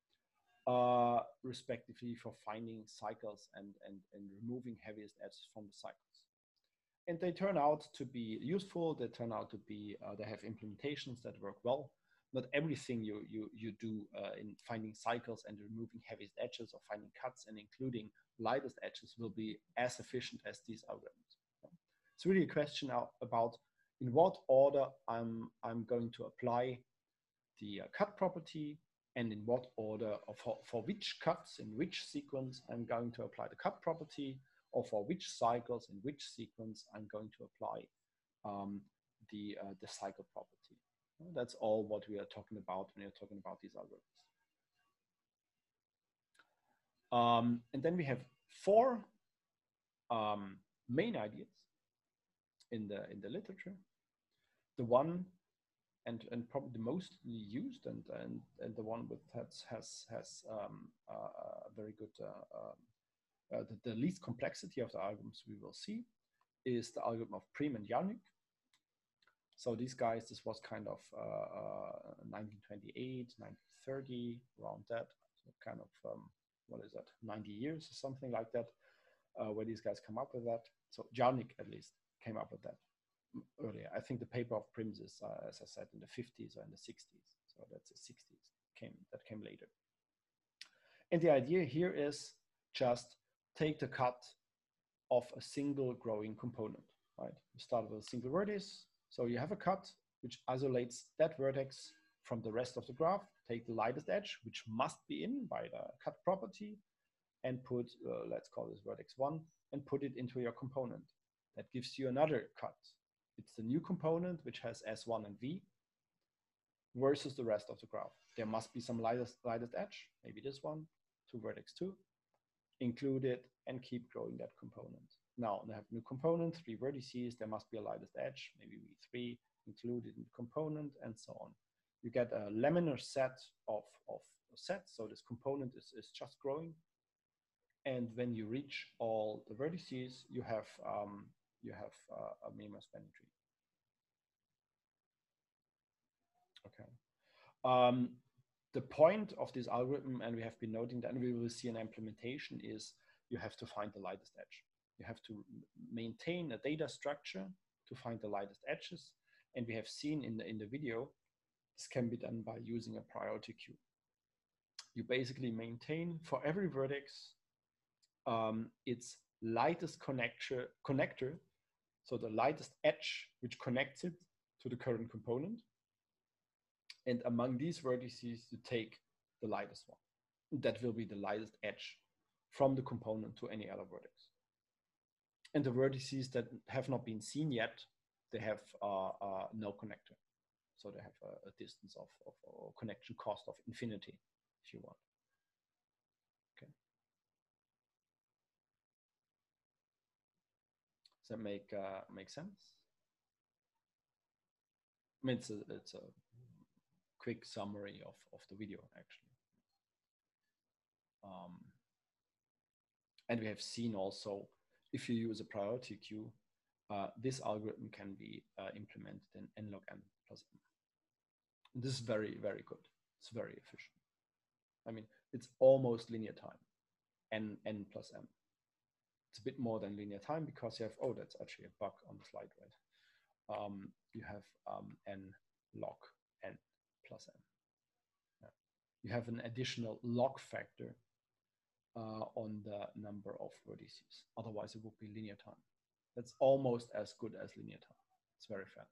uh, respectively for finding cycles and, and, and removing heaviest edges from the cycles. And they turn out to be useful. They turn out to be, uh, they have implementations that work well. Not everything you, you, you do uh, in finding cycles and removing heaviest edges or finding cuts and including lightest edges will be as efficient as these algorithms. It's really a question now about in what order I'm, I'm going to apply the uh, cut property, and in what order, or for, for which cuts, in which sequence I'm going to apply the cut property, or for which cycles in which sequence I'm going to apply um, the, uh, the cycle property. That's all what we are talking about when you're talking about these algorithms. Um, and then we have four um, main ideas in the, in the literature. The one, and, and probably the most used, and, and, and the one with has, has, has um, uh, a very good uh, um, Uh, the, the least complexity of the algorithms we will see is the algorithm of Prim and Yarnik. So these guys, this was kind of uh, uh, nineteen twenty-eight, nineteen thirty, around that. So kind of, um, what is that, ninety years or something like that, uh, where these guys come up with that. So Jarnik, at least, came up with that earlier. I think the paper of Prims is, uh, as I said, in the fifties or in the sixties. So that's the sixties, came, that came later. And the idea here is just take the cut of a single growing component, right? You start with a single vertex. So you have a cut which isolates that vertex from the rest of the graph. Take the lightest edge, which must be in by the cut property, and put, uh, let's call this vertex one, and put it into your component. That gives you another cut. It's the new component which has S one and V versus the rest of the graph. There must be some lightest, lightest edge, maybe this one, to vertex two, include it and keep growing that component. Now they have new component, three vertices, there must be a lightest edge, maybe V three, included in the component, and so on. You get a laminar set of, of sets, so this component is, is just growing. And when you reach all the vertices, you have, um, you have uh, a minimum spanning tree. Okay. Um, the point of this algorithm, and we have been noting that, and we will see an implementation, is you have to find the lightest edge. You have to maintain a data structure to find the lightest edges. And we have seen in the, in the video, this can be done by using a priority queue. You basically maintain for every vertex um, its lightest connector, connector, so the lightest edge which connects it to the current component. And among these vertices, you take the lightest one. That will be the lightest edge from the component to any other vertex. And the vertices that have not been seen yet, they have uh, uh, no connector. So they have a, a distance of, of or connection cost of infinity, if you want. Okay. Does that make uh, make sense? I mean, it's a, it's a quick summary of, of the video, actually. Um, and we have seen also, if you use a priority queue, uh, this algorithm can be uh, implemented in n log n plus m. And this is very, very good. It's very efficient. I mean, it's almost linear time, n, n plus m. It's a bit more than linear time because you have, oh, that's actually a bug on the slide, right? Um, you have um, n log n plus m. Yeah. You have an additional log factor uh, on the number of vertices. Otherwise, it would be linear time. That's almost as good as linear time. It's very fast.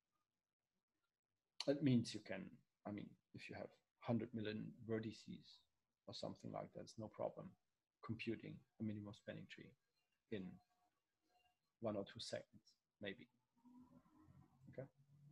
It means you can, I mean, if you have one hundred million vertices or something like that, it's no problem computing a minimum spanning tree in one or two seconds, maybe. Okay.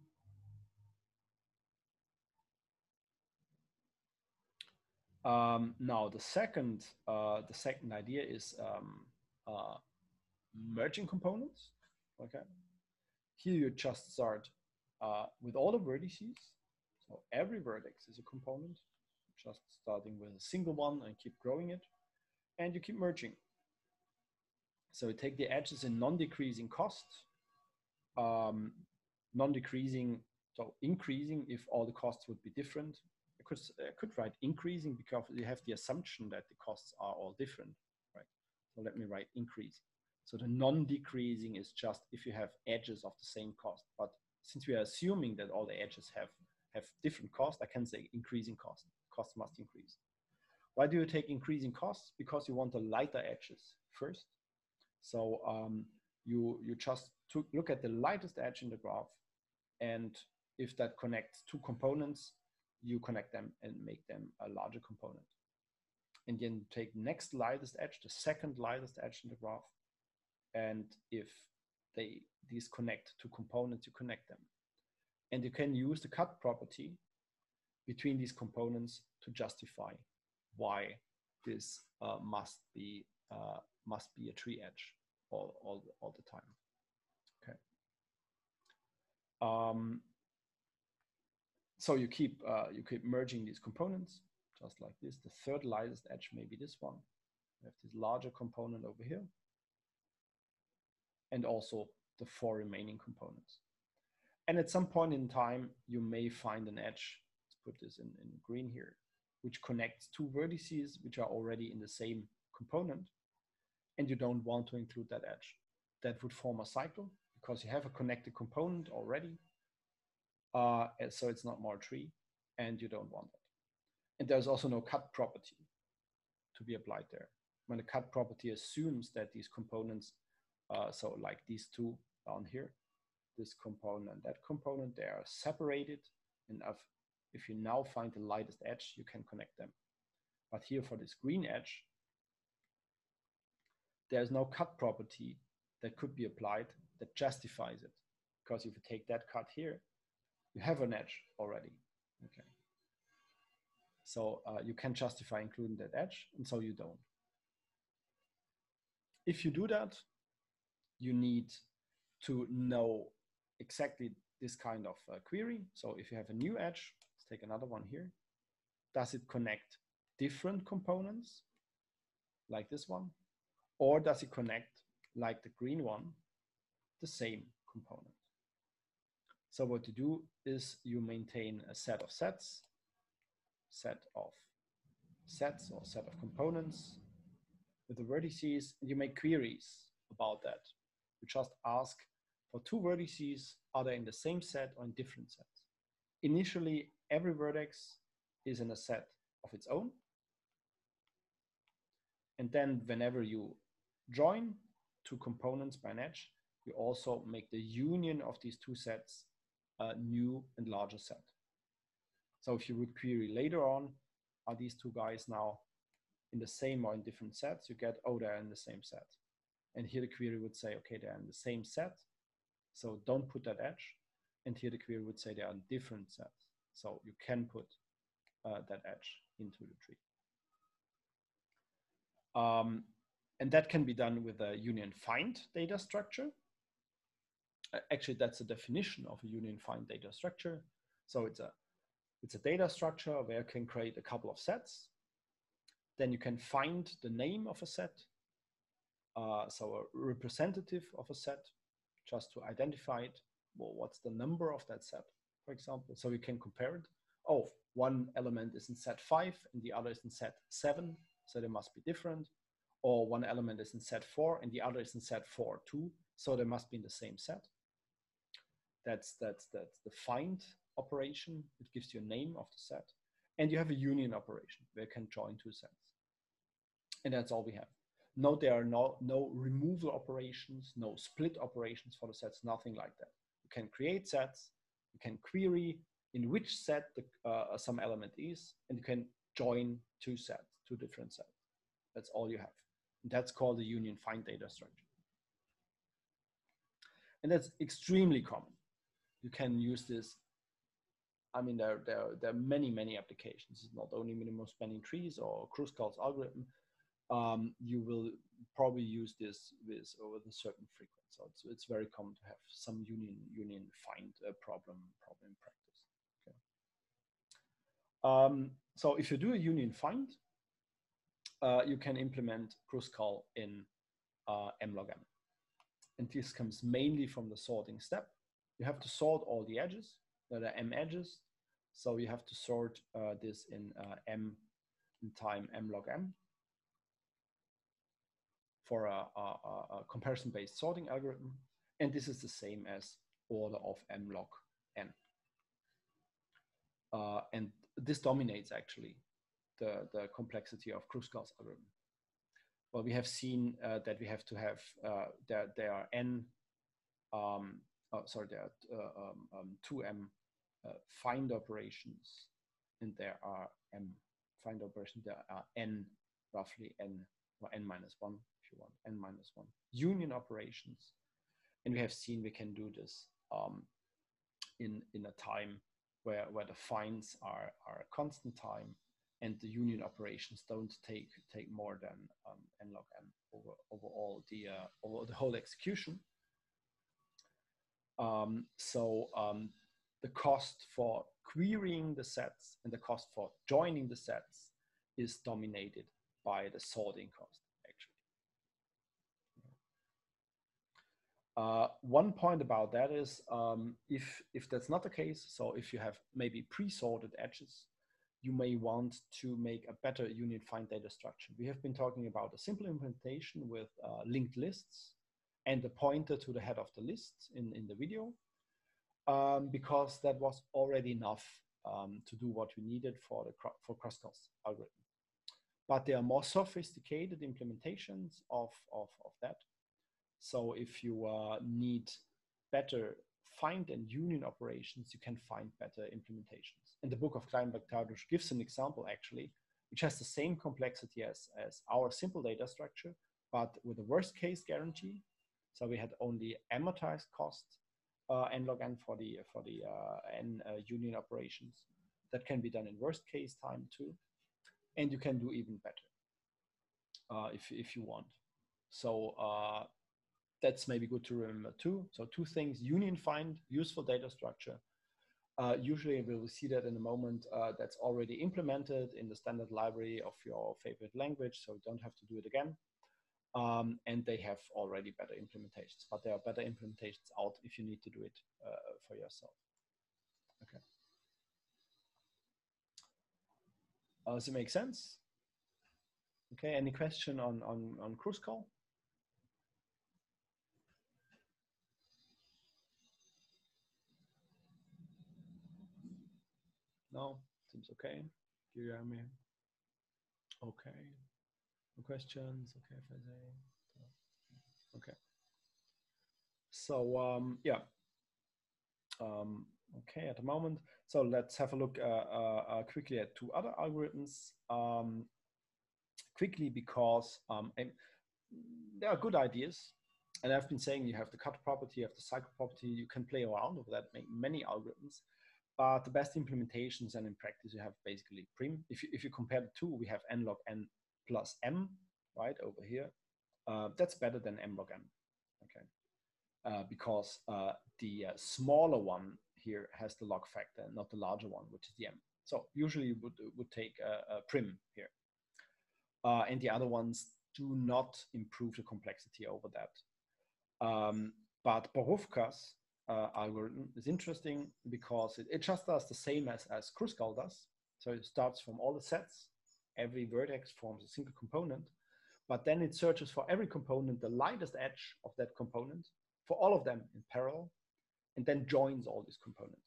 Um, now the second, uh, the second idea is um, uh, merging components. Okay. Here you just start uh, with all the vertices. So every vertex is a component, just starting with a single one and keep growing it, and you keep merging. So you take the edges in non-decreasing cost, um, non-decreasing, so increasing if all the costs would be different. I could, I could write increasing because you have the assumption that the costs are all different, right? So let me write increase. So the non-decreasing is just if you have edges of the same cost. But since we are assuming that all the edges have, have different costs, I can say increasing cost. Cost must increase. Why do you take increasing costs? Because you want the lighter edges first. So um, you, you just took, look at the lightest edge in the graph, and if that connects two components, you connect them and make them a larger component. And then take next lightest edge, the second lightest edge in the graph, and if they these connect two components, you connect them. And you can use the cut property between these components to justify why this uh, must be uh, must be a tree edge all, all, all the time. Okay. Um, so you keep uh, you keep merging these components just like this. The third lightest edge may be this one. We have this larger component over here, and also the four remaining components. And at some point in time, you may find an edge, let's put this in, in green here, which connects two vertices which are already in the same component, and you don't want to include that edge. That would form a cycle because you have a connected component already, uh, so it's not more tree, and you don't want that. And there's also no cut property to be applied there. When the cut property assumes that these components, uh, so like these two down here, this component and that component, they are separated, and if, if you now find the lightest edge, you can connect them. But here for this green edge, there's no cut property that could be applied that justifies it. Because if you take that cut here, you have an edge already. Okay. So uh, you can justify including that edge, and so you don't. If you do that, you need to know exactly this kind of uh, query. So if you have a new edge, let's take another one here. Does it connect different components like this one? Or does it connect, like the green one, the same component? So what you do is you maintain a set of sets, set of sets or set of components with the vertices, and you make queries about that. You just ask for two vertices, are they in the same set or in different sets? Initially, every vertex is in a set of its own. And then whenever you join two components by an edge, you also make the union of these two sets a new and larger set. So if you would query later on, are these two guys now in the same or in different sets? You get, oh, they're in the same set. And here the query would say, okay, they're in the same set, so don't put that edge. And here the query would say they are in different sets, so you can put uh, that edge into the tree. Um, and that can be done with a union find data structure. Uh, actually, that's the definition of a union find data structure. So it's a, it's a data structure where you can create a couple of sets. Then you can find the name of a set. Uh, so a representative of a set, just to identify it. Well, what's the number of that set, for example? So we can compare it. Oh, one element is in set five and the other is in set seven, so they must be different. Or one element is in set four and the other is in set four too, so they must be in the same set. That's, that's, that's the find operation. It gives you a name of the set. And you have a union operation where you can join two sets. And that's all we have. No, there are no, no removal operations, no split operations for the sets, nothing like that. You can create sets, you can query in which set the, uh, some element is, and you can join two sets, two different sets. That's all you have. And that's called the union find data structure. And that's extremely common. You can use this. I mean, there, there, there are many, many applications. It's not only minimum spanning trees or Kruskal's algorithm. Um, you will probably use this with, with a certain frequency. So it's, it's very common to have some union union find uh, problem problem in practice. Okay. Um, so if you do a union find, uh, you can implement Kruskal in uh, mlogm. And this comes mainly from the sorting step. You have to sort all the edges. There are m edges. So you have to sort uh, this in uh, m in time m log m. For a, a, a comparison-based sorting algorithm. And this is the same as order of m log n. Uh, and this dominates actually the, the complexity of Kruskal's algorithm. Well, we have seen uh, that we have to have, uh, there, there are n, um, oh, sorry, there are uh, um, um, two m uh, find operations, and there are m find operations, there are n, roughly n, or n minus one. You want n minus one union operations, and we have seen we can do this um, in in a time where where the finds are are a constant time, and the union operations don't take take more than um, n log n over over all the uh, over the whole execution. Um, so um, the cost for querying the sets and the cost for joining the sets is dominated by the sorting cost. Uh, one point about that is um, if, if that's not the case, so if you have maybe pre-sorted edges, you may want to make a better union find data structure. We have been talking about a simple implementation with uh, linked lists and a pointer to the head of the list in, in the video, um, because that was already enough um, to do what we needed for the for Kruskal's algorithm. But there are more sophisticated implementations of, of, of that. So if you uh, need better find and union operations, you can find better implementations. And the book of Kleinberg-Tadeusz gives an example, actually, which has the same complexity as, as our simple data structure, but with a worst case guarantee. So we had only amortized cost uh, n log n for the, for the uh, n uh, union operations. That can be done in worst case time too. And you can do even better uh, if, if you want. So uh, that's maybe good to remember too. So two things: union find, useful data structure. Uh, usually we'll see that in a moment. Uh, that's already implemented in the standard library of your favorite language, so you don't have to do it again. Um, and they have already better implementations, but there are better implementations out if you need to do it uh, for yourself. Okay. Uh, does it make sense? Okay, any question on, on, on Kruskal? No, seems okay. Do you hear me? Okay. No questions? Okay, if I say. Okay. So um, yeah. Um, okay, at the moment. So let's have a look uh, uh, uh, quickly at two other algorithms. Um, quickly because um, they are good ideas. And I've been saying you have the cut property, you have the cycle property, you can play around with that, make many algorithms. But the best implementations and in practice, you have basically prim. If you, if you compare the two, we have n log n plus m, right, over here. Uh, that's better than m log n, okay? Uh, because uh, the uh, smaller one here has the log factor, not the larger one, which is the m. So usually you would, would take a, a prim here. Uh, and the other ones do not improve the complexity over that. Um, but Borufka's uh, algorithm is interesting because it, it just does the same as, as Kruskal does. So it starts from all the sets. Every vertex forms a single component, but then it searches for every component, the lightest edge of that component, for all of them in parallel, and then joins all these components.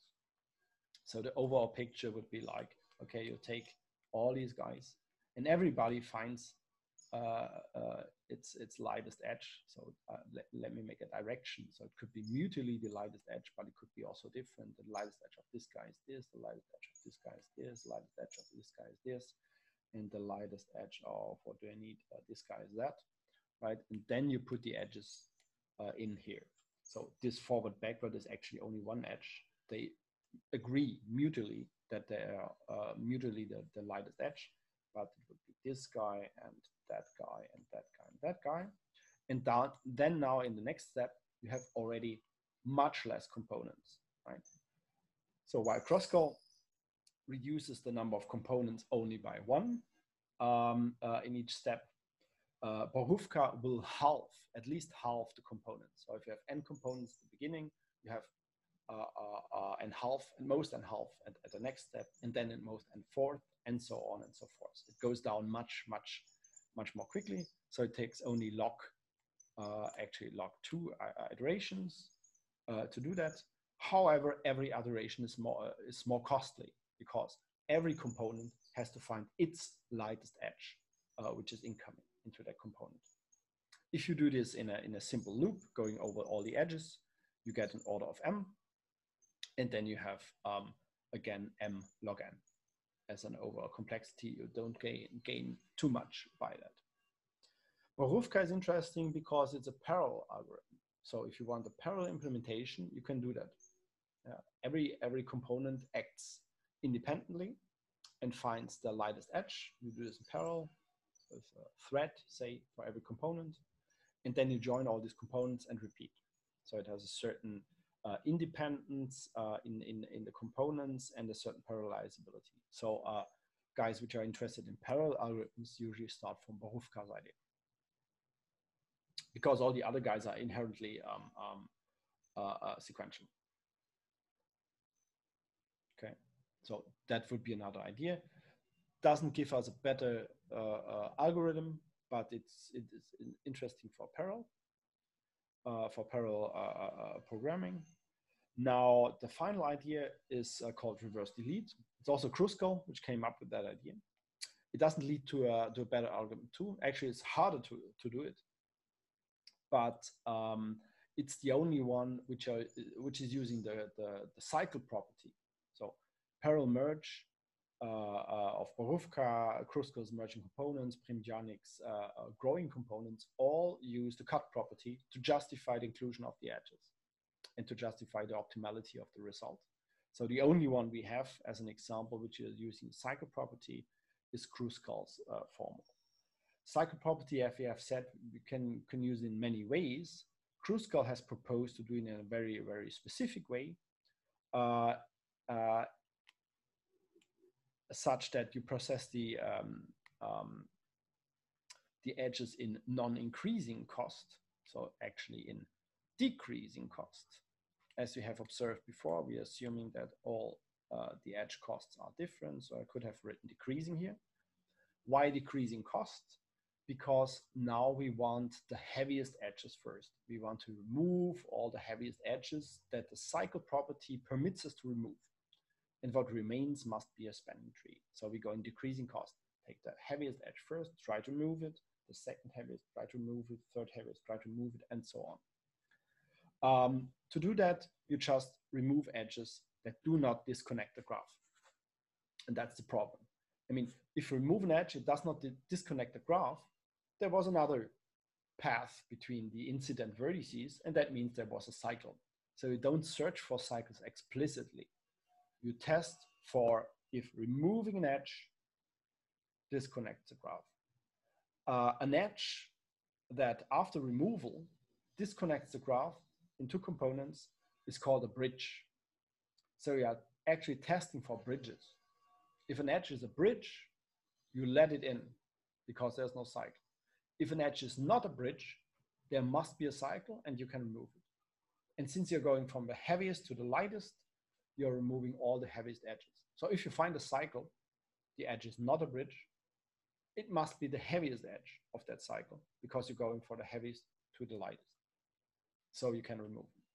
So the overall picture would be like, okay, you take all these guys, and everybody finds uh, uh, its its lightest edge. So uh, let, let me make a direction. So it could be mutually the lightest edge, but it could be also different. The lightest edge of this guy is this, the lightest edge of this guy is this, the lightest edge of this guy is this, and the lightest edge of what do I need? Uh, this guy is that, right? And then you put the edges uh, in here. So this forward backward is actually only one edge. They agree mutually that they are uh, mutually the, the lightest edge, but it would be this guy and that guy and that guy and that guy. And that, then now in the next step, you have already much less components, right? So while Kruskal reduces the number of components only by one um, uh, in each step, uh, Borufka will halve, at least halve the components. So if you have n components at the beginning, you have uh, uh, uh, and half, and most and half at, at the next step, and then in most and fourth, and so on and so forth. It goes down much, much, much more quickly. So it takes only log, uh, actually log two iterations uh, to do that. However, every iteration is more, uh, is more costly because every component has to find its lightest edge, uh, which is incoming into that component. If you do this in a, in a simple loop, going over all the edges, you get an order of m, and then you have, um, again, m log n as an overall complexity. You don't gain, gain too much by that. Borufka is interesting because it's a parallel algorithm. So if you want a parallel implementation, you can do that. Uh, every, every component acts independently and finds the lightest edge. You do this in parallel with a thread, say, for every component. And then you join all these components and repeat. So it has a certain uh, independence uh, in, in, in the components and a certain parallelizability. So uh, guys which are interested in parallel algorithms usually start from Borufka's idea. because all the other guys are inherently um, um, uh, uh, sequential. Okay, so that would be another idea. Doesn't give us a better uh, uh, algorithm, but it's it is interesting for parallel uh, for parallel uh, uh, programming. Now the final idea is uh, called reverse delete. It's also Kruskal which came up with that idea. It doesn't lead to a, to a better algorithm too. Actually, it's harder to, to do it, but um, it's the only one which are which is using the, the, the cycle property. So parallel merge uh, uh, of Borufka, Kruskal's merging components, Primijannik's uh, uh, growing components, all use the cut property to justify the inclusion of the edges and to justify the optimality of the result. So the only one we have as an example, which is using cycle property, is Kruskal's uh, formula. Cycle property, as we have said, we can, can use in many ways. Kruskal has proposed to do it in a very, very specific way, uh, uh, such that you process the, um, um, the edges in non-increasing cost, so actually in decreasing cost. As we have observed before, we are assuming that all uh, the edge costs are different, so I could have written decreasing here. Why decreasing cost? Because now we want the heaviest edges first. We want to remove all the heaviest edges that the cycle property permits us to remove. And what remains must be a spanning tree. So we go in decreasing cost. Take the heaviest edge first, try to remove it. The second heaviest, try to remove it. Third heaviest, try to remove it, and so on. Um, to do that, you just remove edges that do not disconnect the graph. And that's the problem. I mean, if you remove an edge, it does not disconnect the graph. There was another path between the incident vertices, and that means there was a cycle. So you don't search for cycles explicitly. You test for if removing an edge disconnects the graph. Uh, an edge that after removal disconnects the graph in two components is called a bridge. So you are actually testing for bridges. If an edge is a bridge, you let it in because there's no cycle. If an edge is not a bridge, there must be a cycle and you can remove it. And since you're going from the heaviest to the lightest, you're removing all the heaviest edges. So if you find a cycle, the edge is not a bridge, it must be the heaviest edge of that cycle because you're going for the heaviest to the lightest. So you can remove them.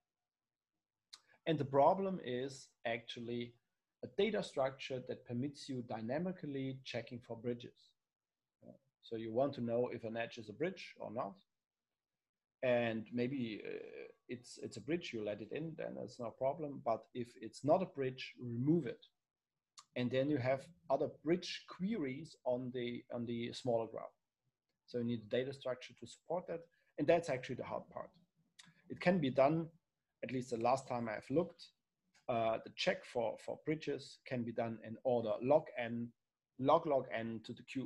And the problem is actually a data structure that permits you dynamically checking for bridges. So you want to know if an edge is a bridge or not. And maybe uh, it's, it's a bridge, you let it in, then it's no problem. But if it's not a bridge, remove it. And then you have other bridge queries on the, on the smaller graph. So you need a data structure to support that. And that's actually the hard part. It can be done, at least the last time I've looked, uh, the check for, for bridges can be done in order log n, log log n to the cube.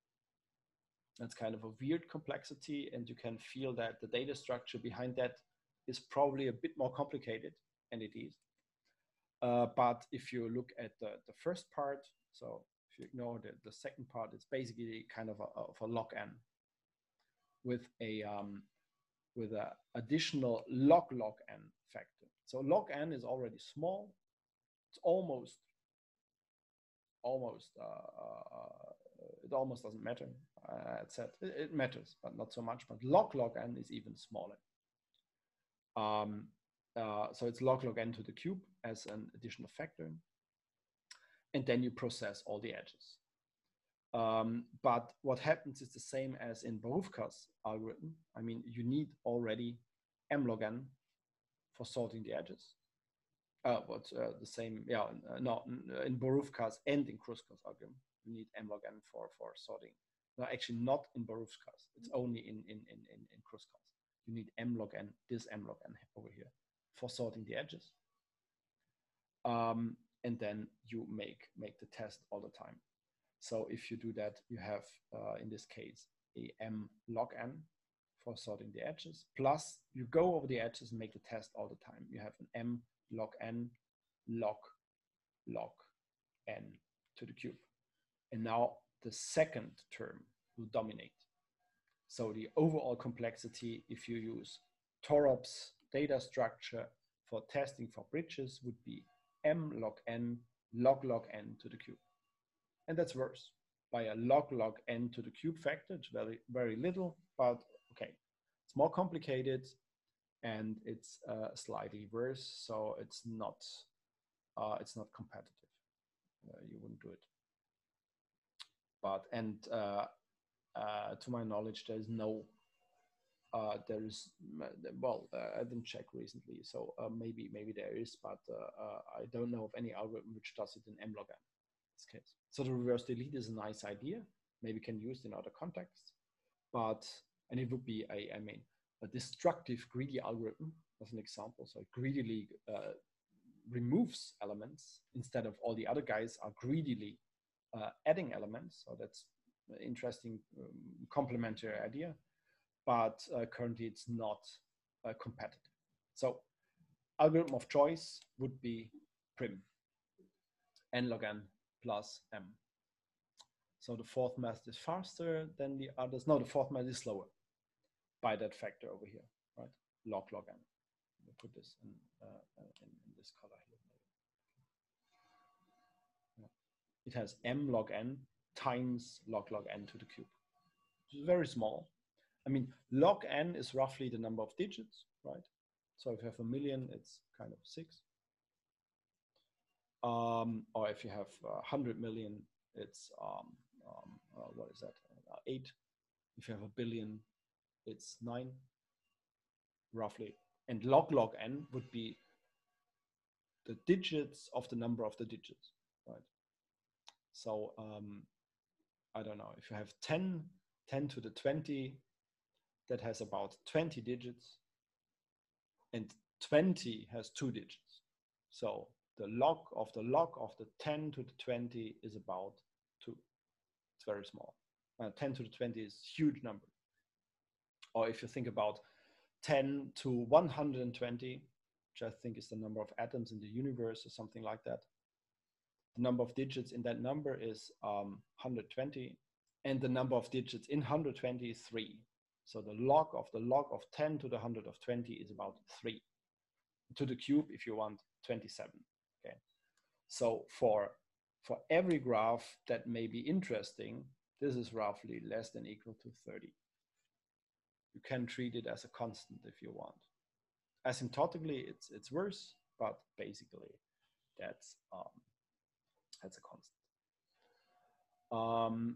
That's kind of a weird complexity, and you can feel that the data structure behind that is probably a bit more complicated, and it is. Uh, but if you look at the, the first part, so if you ignore the, the second part, it's basically kind of a, of a log n with a um, with an additional log log n factor. So log n is already small. It's almost almost uh, uh, it almost doesn't matter. Uh, it said it, it matters, but not so much. But log log n is even smaller. Um, uh, so it's log log n to the cube as an additional factor, and then you process all the edges. Um, but what happens is the same as in Borufka's algorithm. I mean, you need already m log n for sorting the edges. Uh, but uh, the same, yeah, uh, no, in Borufka's and in Kruskal's algorithm, you need m log n for, for sorting. No, actually not in Borufka's. It's only in, in, in, in, in Kruskal's. You need m log n, this m log n over here, for sorting the edges. Um, and then you make, make the test all the time. So if you do that, you have, uh, in this case, a m log n for sorting the edges, plus you go over the edges and make the test all the time. You have an m log n log log n to the cube. And now the second term will dominate. So the overall complexity, if you use Torob's data structure for testing for bridges, would be m log n log log n to the cube. And that's worse. By a log log n to the cube factor, it's very, very little, but okay. It's more complicated and it's uh, slightly worse, so it's not, uh, it's not competitive. Uh, you wouldn't do it. But, and uh, uh, to my knowledge, there's no, uh, there is, well, uh, I didn't check recently, so uh, maybe maybe there is, but uh, uh, I don't know of any algorithm which does it in m log n in this case. So the reverse delete is a nice idea, maybe can use it in other contexts, but, and it would be, a, I mean, a destructive greedy algorithm as an example. So it greedily uh, removes elements instead of all the other guys are greedily uh, adding elements. So that's an interesting um, complementary idea, but uh, currently it's not uh, competitive. So algorithm of choice would be prim, n log n plus m. So the fourth method is faster than the others. No, the fourth method is slower by that factor over here, right? Log log n. We'll put this in, uh, in, in this color here. It has m log n times log log n to the cube. It's very small. I mean, log n is roughly the number of digits, right? So if you have a million, it's kind of six. Um, or if you have uh, one hundred million, it's, um, um, uh, what is that, uh, eight. If you have a billion, it's nine, roughly. And log log n would be the digits of the number of the digits, right? So um, I don't know, if you have ten, ten to the twenty, that has about twenty digits, and twenty has two digits. So the log of the log of the ten to the twenty is about two. It's very small. Uh, ten to the twenty is a huge number. Or if you think about ten to one hundred twenty, which I think is the number of atoms in the universe or something like that. The number of digits in that number is um, one hundred twenty, and the number of digits in one hundred twenty is three. So the log of the log of ten to the one hundred of twenty is about three. To the cube, if you want, twenty-seven. Okay. So for, for every graph that may be interesting, this is roughly less than equal to thirty. You can treat it as a constant if you want. Asymptotically, it's, it's worse, but basically that's, um, that's a constant. Um,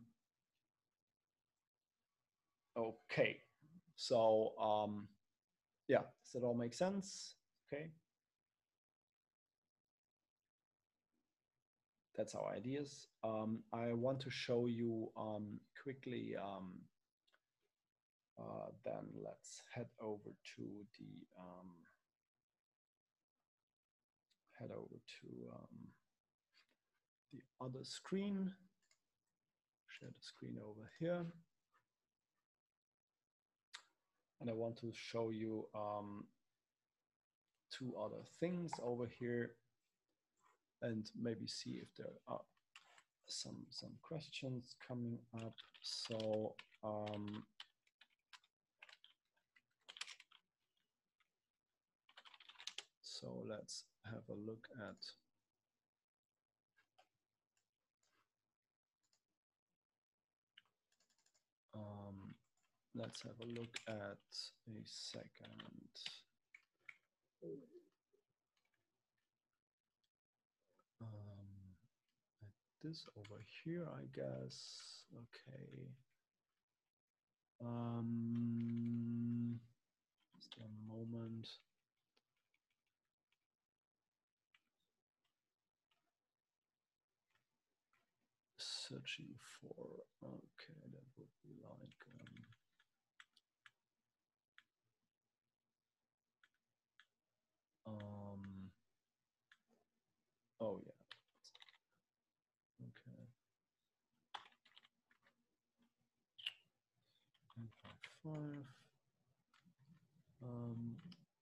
okay, so um, yeah, does that all make sense? Okay. That's our ideas. Um, I want to show you um, quickly, um, uh, then let's head over to the, um, head over to um, the other screen. Share the screen over here. And I want to show you um, two other things over here and maybe see if there are some, some questions coming up. So um, so let's have a look at um, let's have a look at a second. Um, at this over here, I guess. Okay. Um, just a moment. Searching for, okay, that would be like, um, um oh yeah, okay. nine five five. Um,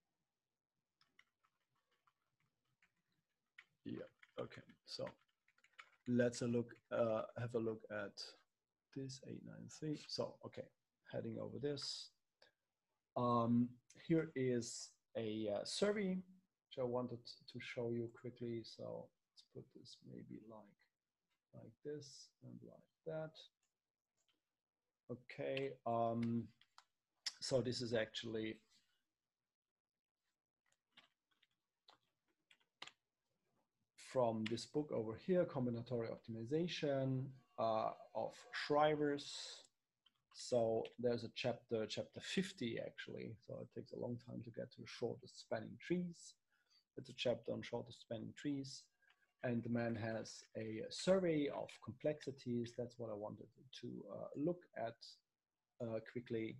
yeah, okay. So let's a look, uh, have a look at this eight nine three. So, okay. heading over this. Um, here is a uh, survey which I wanted to show you quickly. So let's put this maybe like, like this and like that. Okay, um, so this is actually from this book over here, Combinatory Optimization uh, of Shrivers. So there's a chapter, chapter fifty actually. So it takes a long time to get to the shortest spanning trees. It's a chapter on shortest spanning trees. And the man has a survey of complexities. That's what I wanted to uh, look at uh, quickly.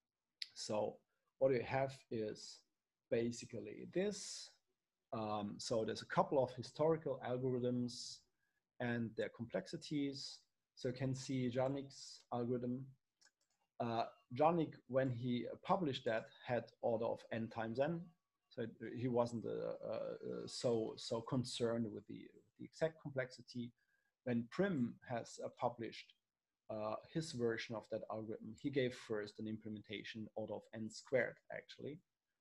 So what you have is basically this. Um, so there's a couple of historical algorithms and their complexities. So you can see Jarnik's algorithm. Uh, Jarnik, when he published that, had order of n times n. So he wasn't uh, uh, so, so concerned with the, the exact complexity. When Prim has uh, published uh, his version of that algorithm, he gave first an implementation order of n squared, actually.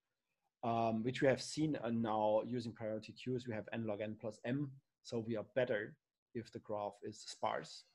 Um, which we have seen uh, now using priority queues, we have n log n plus m. So we are better if the graph is sparse.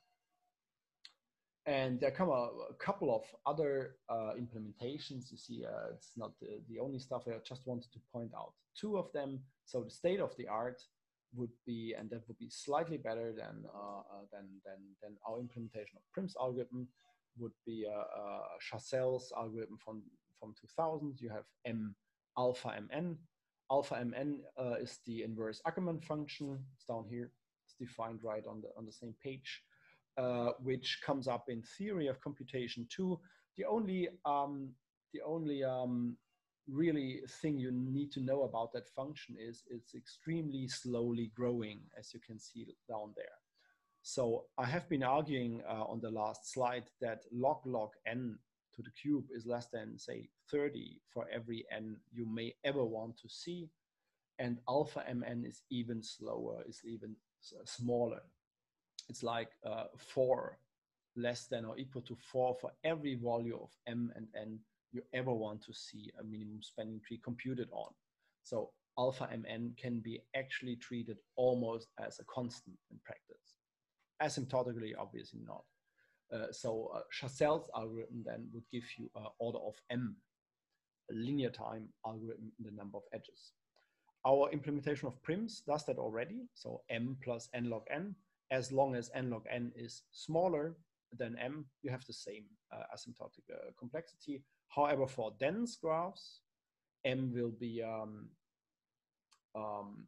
And there come a, a couple of other uh, implementations. You see, uh, it's not the, the only stuff. I just wanted to point out two of them. So the state of the art would be, and that would be slightly better than uh, uh, than, than than our implementation of Prim's algorithm, would be uh, uh, Chassel's algorithm from from two thousand. You have m alpha mn. Alpha mn uh, is the inverse Ackermann function. It's down here. It's defined right on the on the same page. Uh, which comes up in theory of computation too. The only, um, the only um, really thing you need to know about that function is it's extremely slowly growing, as you can see down there. So I have been arguing uh, on the last slide that log log n to the cube is less than, say, thirty for every n you may ever want to see. And alpha mn is even slower, is even smaller. It's like uh, four, less than or equal to four for every value of m and n you ever want to see a minimum spanning tree computed on. So alpha mn can be actually treated almost as a constant in practice. Asymptotically, obviously not. Uh, so uh, Chassel's algorithm then would give you an order of m, a linear time algorithm in the number of edges. Our implementation of Prim's does that already. So m plus n log n. As long as n log n is smaller than m, you have the same uh, asymptotic uh, complexity. However, for dense graphs, m will be um, um,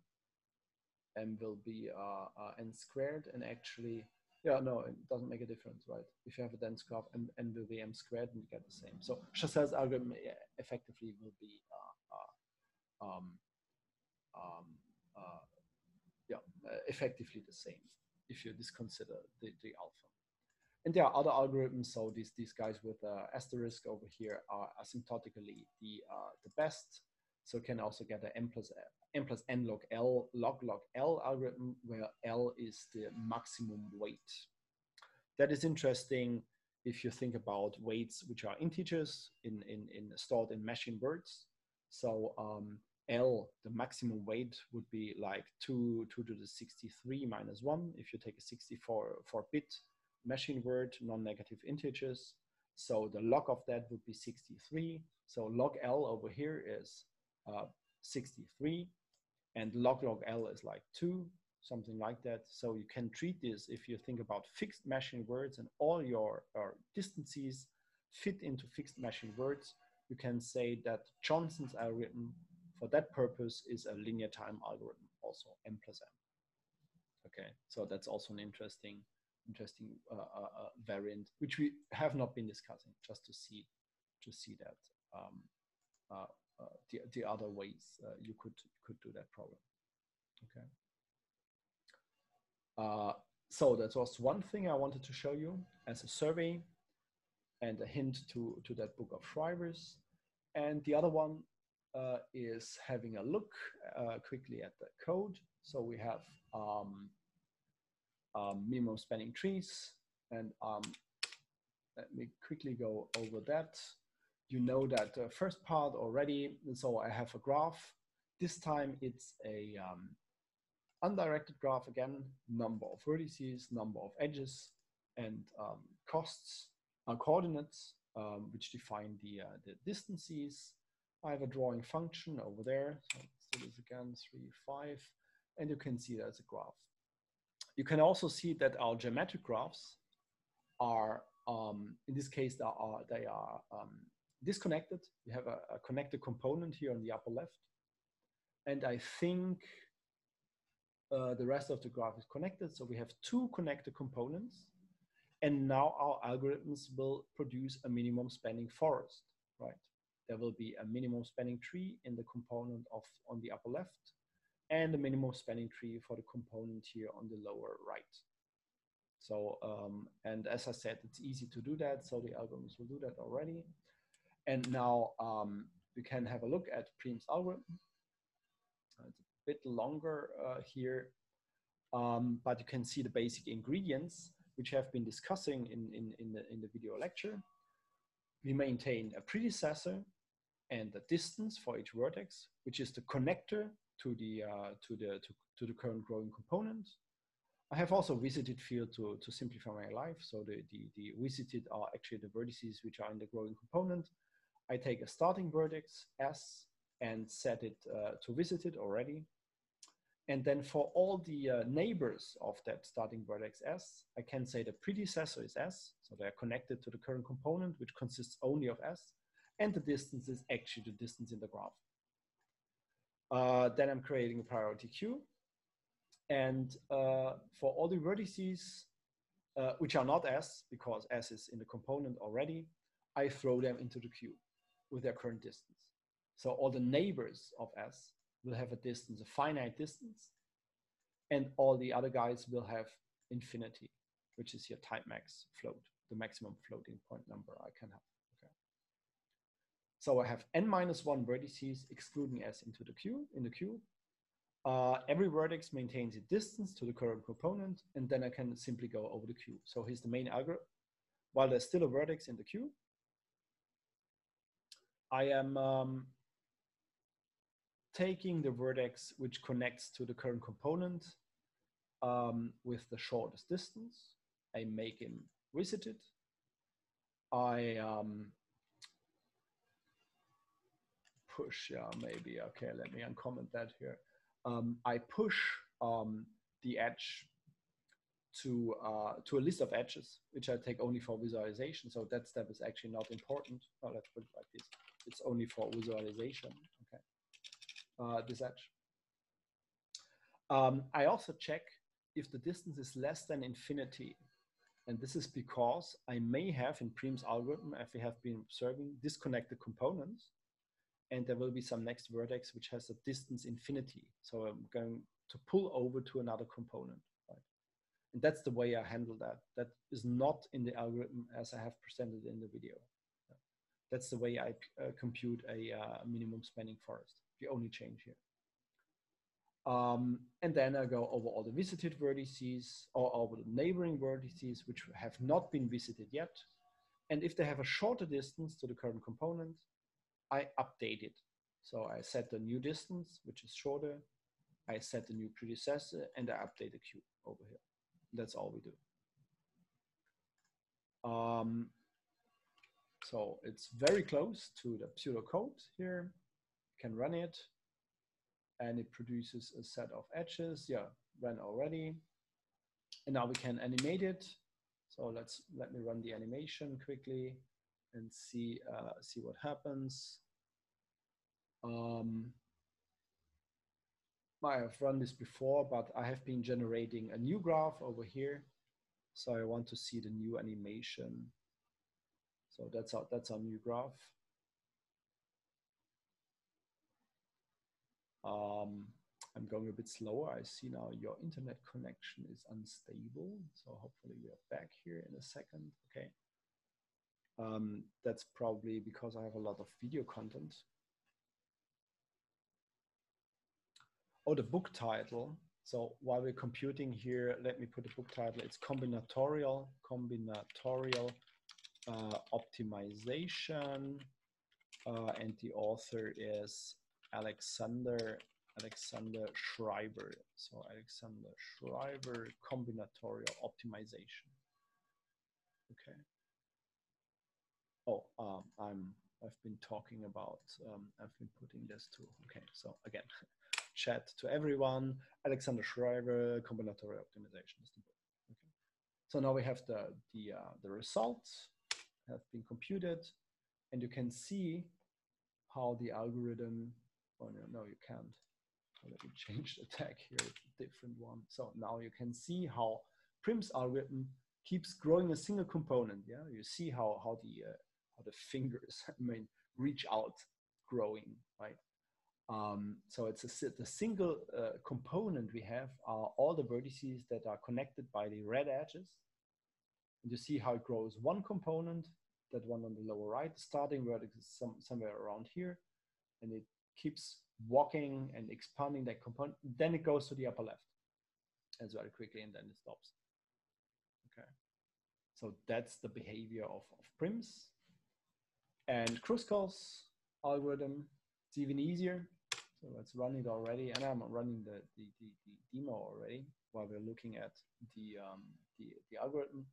m will be uh, uh, n squared, and actually, yeah, no, it doesn't make a difference, right? If you have a dense graph, m, n will be m squared, and you get the same. So Chassel's algorithm effectively will be uh, uh, um, um, uh, yeah, uh, effectively the same if you disconsider the, the alpha. And there are other algorithms. So these, these guys with uh, asterisk over here are asymptotically the, uh, the best. So you can also get an m plus, m plus n log L, log log L algorithm, where L is the maximum weight. That is interesting if you think about weights which are integers in, in, in stored in machine words. So um, L, the maximum weight, would be like two, two to the sixty-three minus one if you take a sixty-four bit machine word, non-negative integers. So the log of that would be sixty-three. So log L over here is uh, sixty-three, and log log L is like two, something like that. So you can treat this, if you think about fixed machine words and all your uh, distances fit into fixed machine words, you can say that Johnson's algorithm for that purpose is a linear time algorithm, also m plus m. Okay, so that's also an interesting, interesting uh, uh, variant, which we have not been discussing, just to see, to see that um, uh, uh, the the other ways uh, you could could do that problem. Okay. Uh, so that was one thing I wanted to show you as a survey and a hint to to that book of Shrivers, and the other one uh, is having a look uh, quickly at the code. So we have um, um, minimum spanning trees, and um, let me quickly go over that. You know that the first part already. So I have a graph. This time it's a um, undirected graph again, number of vertices, number of edges, and um, costs, uh, coordinates, um, which define the, uh, the distances. I have a drawing function over there. So let's do this again, three, five, and you can see there's a graph. You can also see that our geometric graphs are, um, in this case, they are, they are um, disconnected. We have a, a connected component here on the upper left. And I think uh, the rest of the graph is connected. So we have two connected components. And now our algorithms will produce a minimum spanning forest, right? There will be a minimum spanning tree in the component of on the upper left, and a minimum spanning tree for the component here on the lower right. So, um, and as I said, it's easy to do that. So the algorithms will do that already. And now um, we can have a look at Prim's algorithm. It's a bit longer uh, here, um, but you can see the basic ingredients which have been discussing in, in, in, the, in the video lecture. We maintain a predecessor and a distance for each vertex, which is the connector to the, uh, to the, to, to the current growing component. I have also visited field to, to simplify my life. So the, the, the visited are actually the vertices which are in the growing component. I take a starting vertex S and set it uh, to visited already. And then for all the uh, neighbors of that starting vertex S, I can say the predecessor is S. So they're connected to the current component, which consists only of S. And the distance is actually the distance in the graph. Uh, then I'm creating a priority queue. And uh, for all the vertices, uh, which are not S, because S is in the component already, I throw them into the queue with their current distance. So all the neighbors of S will have a distance, a finite distance, and all the other guys will have infinity, which is your type max float, the maximum floating point number I can have. Okay. So I have n minus one vertices excluding S into the queue, in the queue. Uh, every vertex maintains a distance to the current component, and then I can simply go over the queue. So here's the main algorithm. While there's still a vertex in the queue, I am um, taking the vertex which connects to the current component um, with the shortest distance. I make him visited. I um, push, yeah, maybe, okay, let me uncomment that here. Um, I push um, the edge to, uh, to a list of edges, which I take only for visualization. So that step is actually not important. Oh, let's put it like this. It's only for visualization, okay, uh, this edge. Um, I also check if the distance is less than infinity. And this is because I may have in Prim's algorithm, as we have been observing, disconnected components. And there will be some next vertex which has a distance infinity. So I'm going to pull over to another component, right? And that's the way I handle that. That is not in the algorithm as I have presented in the video. That's the way I uh, compute a uh, minimum spanning forest. The only change here. Um, and then I go over all the visited vertices or over the neighboring vertices which have not been visited yet. And if they have a shorter distance to the current component, I update it. So I set the new distance, which is shorter. I set the new predecessor, and I update the queue over here. That's all we do. Um, so it's very close to the pseudocode here. You can run it, and it produces a set of edges. Yeah, ran already. And now we can animate it. So let's let me run the animation quickly and see uh, see what happens. Um, I have run this before, but I have been generating a new graph over here. So I want to see the new animation. So that's our, that's our new graph. Um, I'm going a bit slower. I see now your internet connection is unstable. So hopefully we are back here in a second. Okay. Um, that's probably because I have a lot of video content. Oh, the book title. So while we're computing here, let me put the book title. It's combinatorial, combinatorial uh, optimization, uh, and the author is Alexander Alexander Schreiber. So Alexander Schreiber, combinatorial optimization. Okay. Oh, um, I'm. I've been talking about. Um, I've been putting this too. Okay. So again, chat to everyone. Alexander Schreiber, combinatorial optimization is the book. Okay. So now we have the the uh, the results have been computed, and you can see how the algorithm. Oh no, no, you can't. Let me change the tag here. It's a different one. So now you can see how Prim's algorithm keeps growing a single component. Yeah, you see how how the uh, how the fingers, I mean, reach out, growing, right? Um, so it's a the single uh, component we have are all the vertices that are connected by the red edges. And you see how it grows one component, that one on the lower right, starting vertex is some, somewhere around here, and it keeps walking and expanding that component. Then it goes to the upper left as very quickly, and then it stops. Okay. So that's the behavior of, of Prim's. And Kruskal's algorithm, it's even easier. So let's run it already. And I'm running the, the, the, the demo already while we're looking at the, um, the, the algorithm.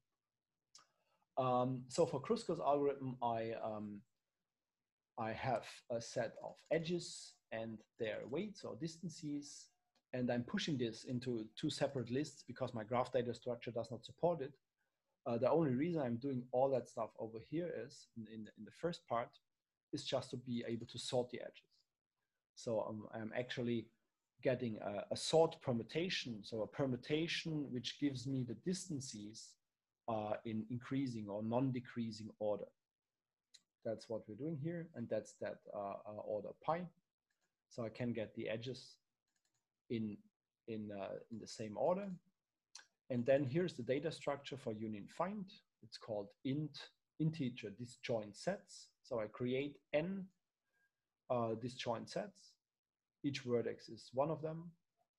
Um, so for Kruskal's algorithm, I, um, I have a set of edges and their weights or distances, and I'm pushing this into two separate lists because my graph data structure does not support it. Uh, the only reason I'm doing all that stuff over here is, in, in, in the first part, is just to be able to sort the edges. So um, I'm actually getting a, a sort permutation, so a permutation which gives me the distances uh, in increasing or non-decreasing order. That's what we're doing here, and that's that uh, uh, order pi. So I can get the edges in, in, uh, in the same order. And then here's the data structure for union find. It's called int integer disjoint sets. So I create n uh, disjoint sets. Each vertex is one of them.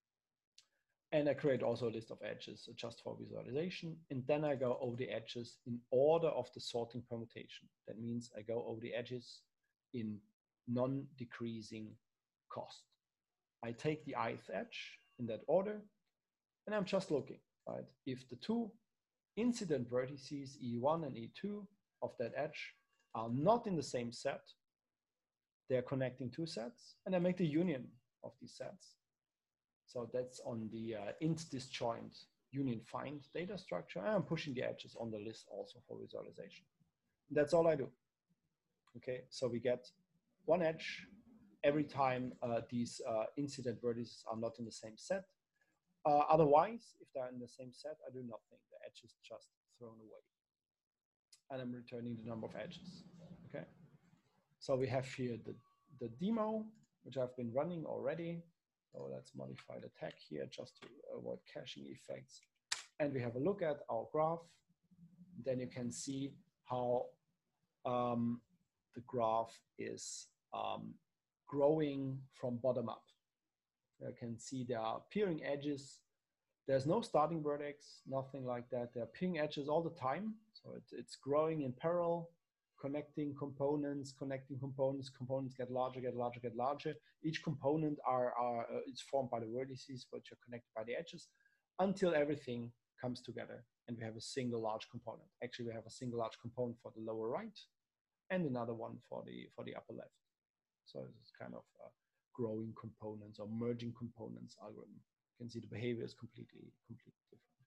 And I create also a list of edges just for visualization. And then I go over the edges in order of the sorting permutation. That means I go over the edges in non-decreasing cost. I take the ith edge in that order, and I'm just looking, right? If the two incident vertices E one and E two of that edge are not in the same set, they're connecting two sets, and I make the union of these sets. So that's on the uh, int disjoint union find data structure. I'm pushing the edges on the list also for visualization. That's all I do. Okay, so we get one edge every time uh, these uh, incident vertices are not in the same set. Uh, otherwise, if they're in the same set, I do nothing. The edge is just thrown away. And I'm returning the number of edges. Okay, so we have here the, the demo, which I've been running already. So let's modify the tag here just to avoid caching effects. And we have a look at our graph. Then you can see how um, the graph is um, growing from bottom up. You can see there are appearing edges. There's no starting vertex, nothing like that. There are appearing edges all the time. So it, it's growing in parallel, connecting components, connecting components. Components get larger, get larger, get larger. Each component are, are uh, it's formed by the vertices, which are connected by the edges, until everything comes together and we have a single large component. Actually, we have a single large component for the lower right and another one for the for the upper left. So it's kind of uh, growing components or merging components algorithm. You can see the behavior is completely completely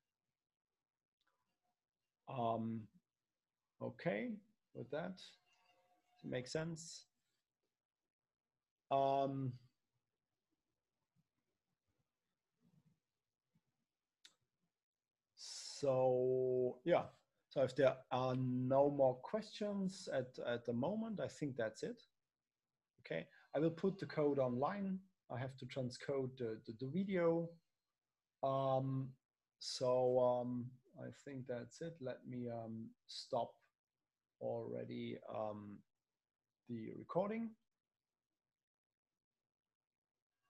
different. Um, okay. With that, does it make sense? Um, so yeah, so if there are no more questions at, at the moment, I think that's it. Okay, I will put the code online. I have to transcode the, the, the video. Um, so um, I think that's it. Let me um, stop already um, the recording.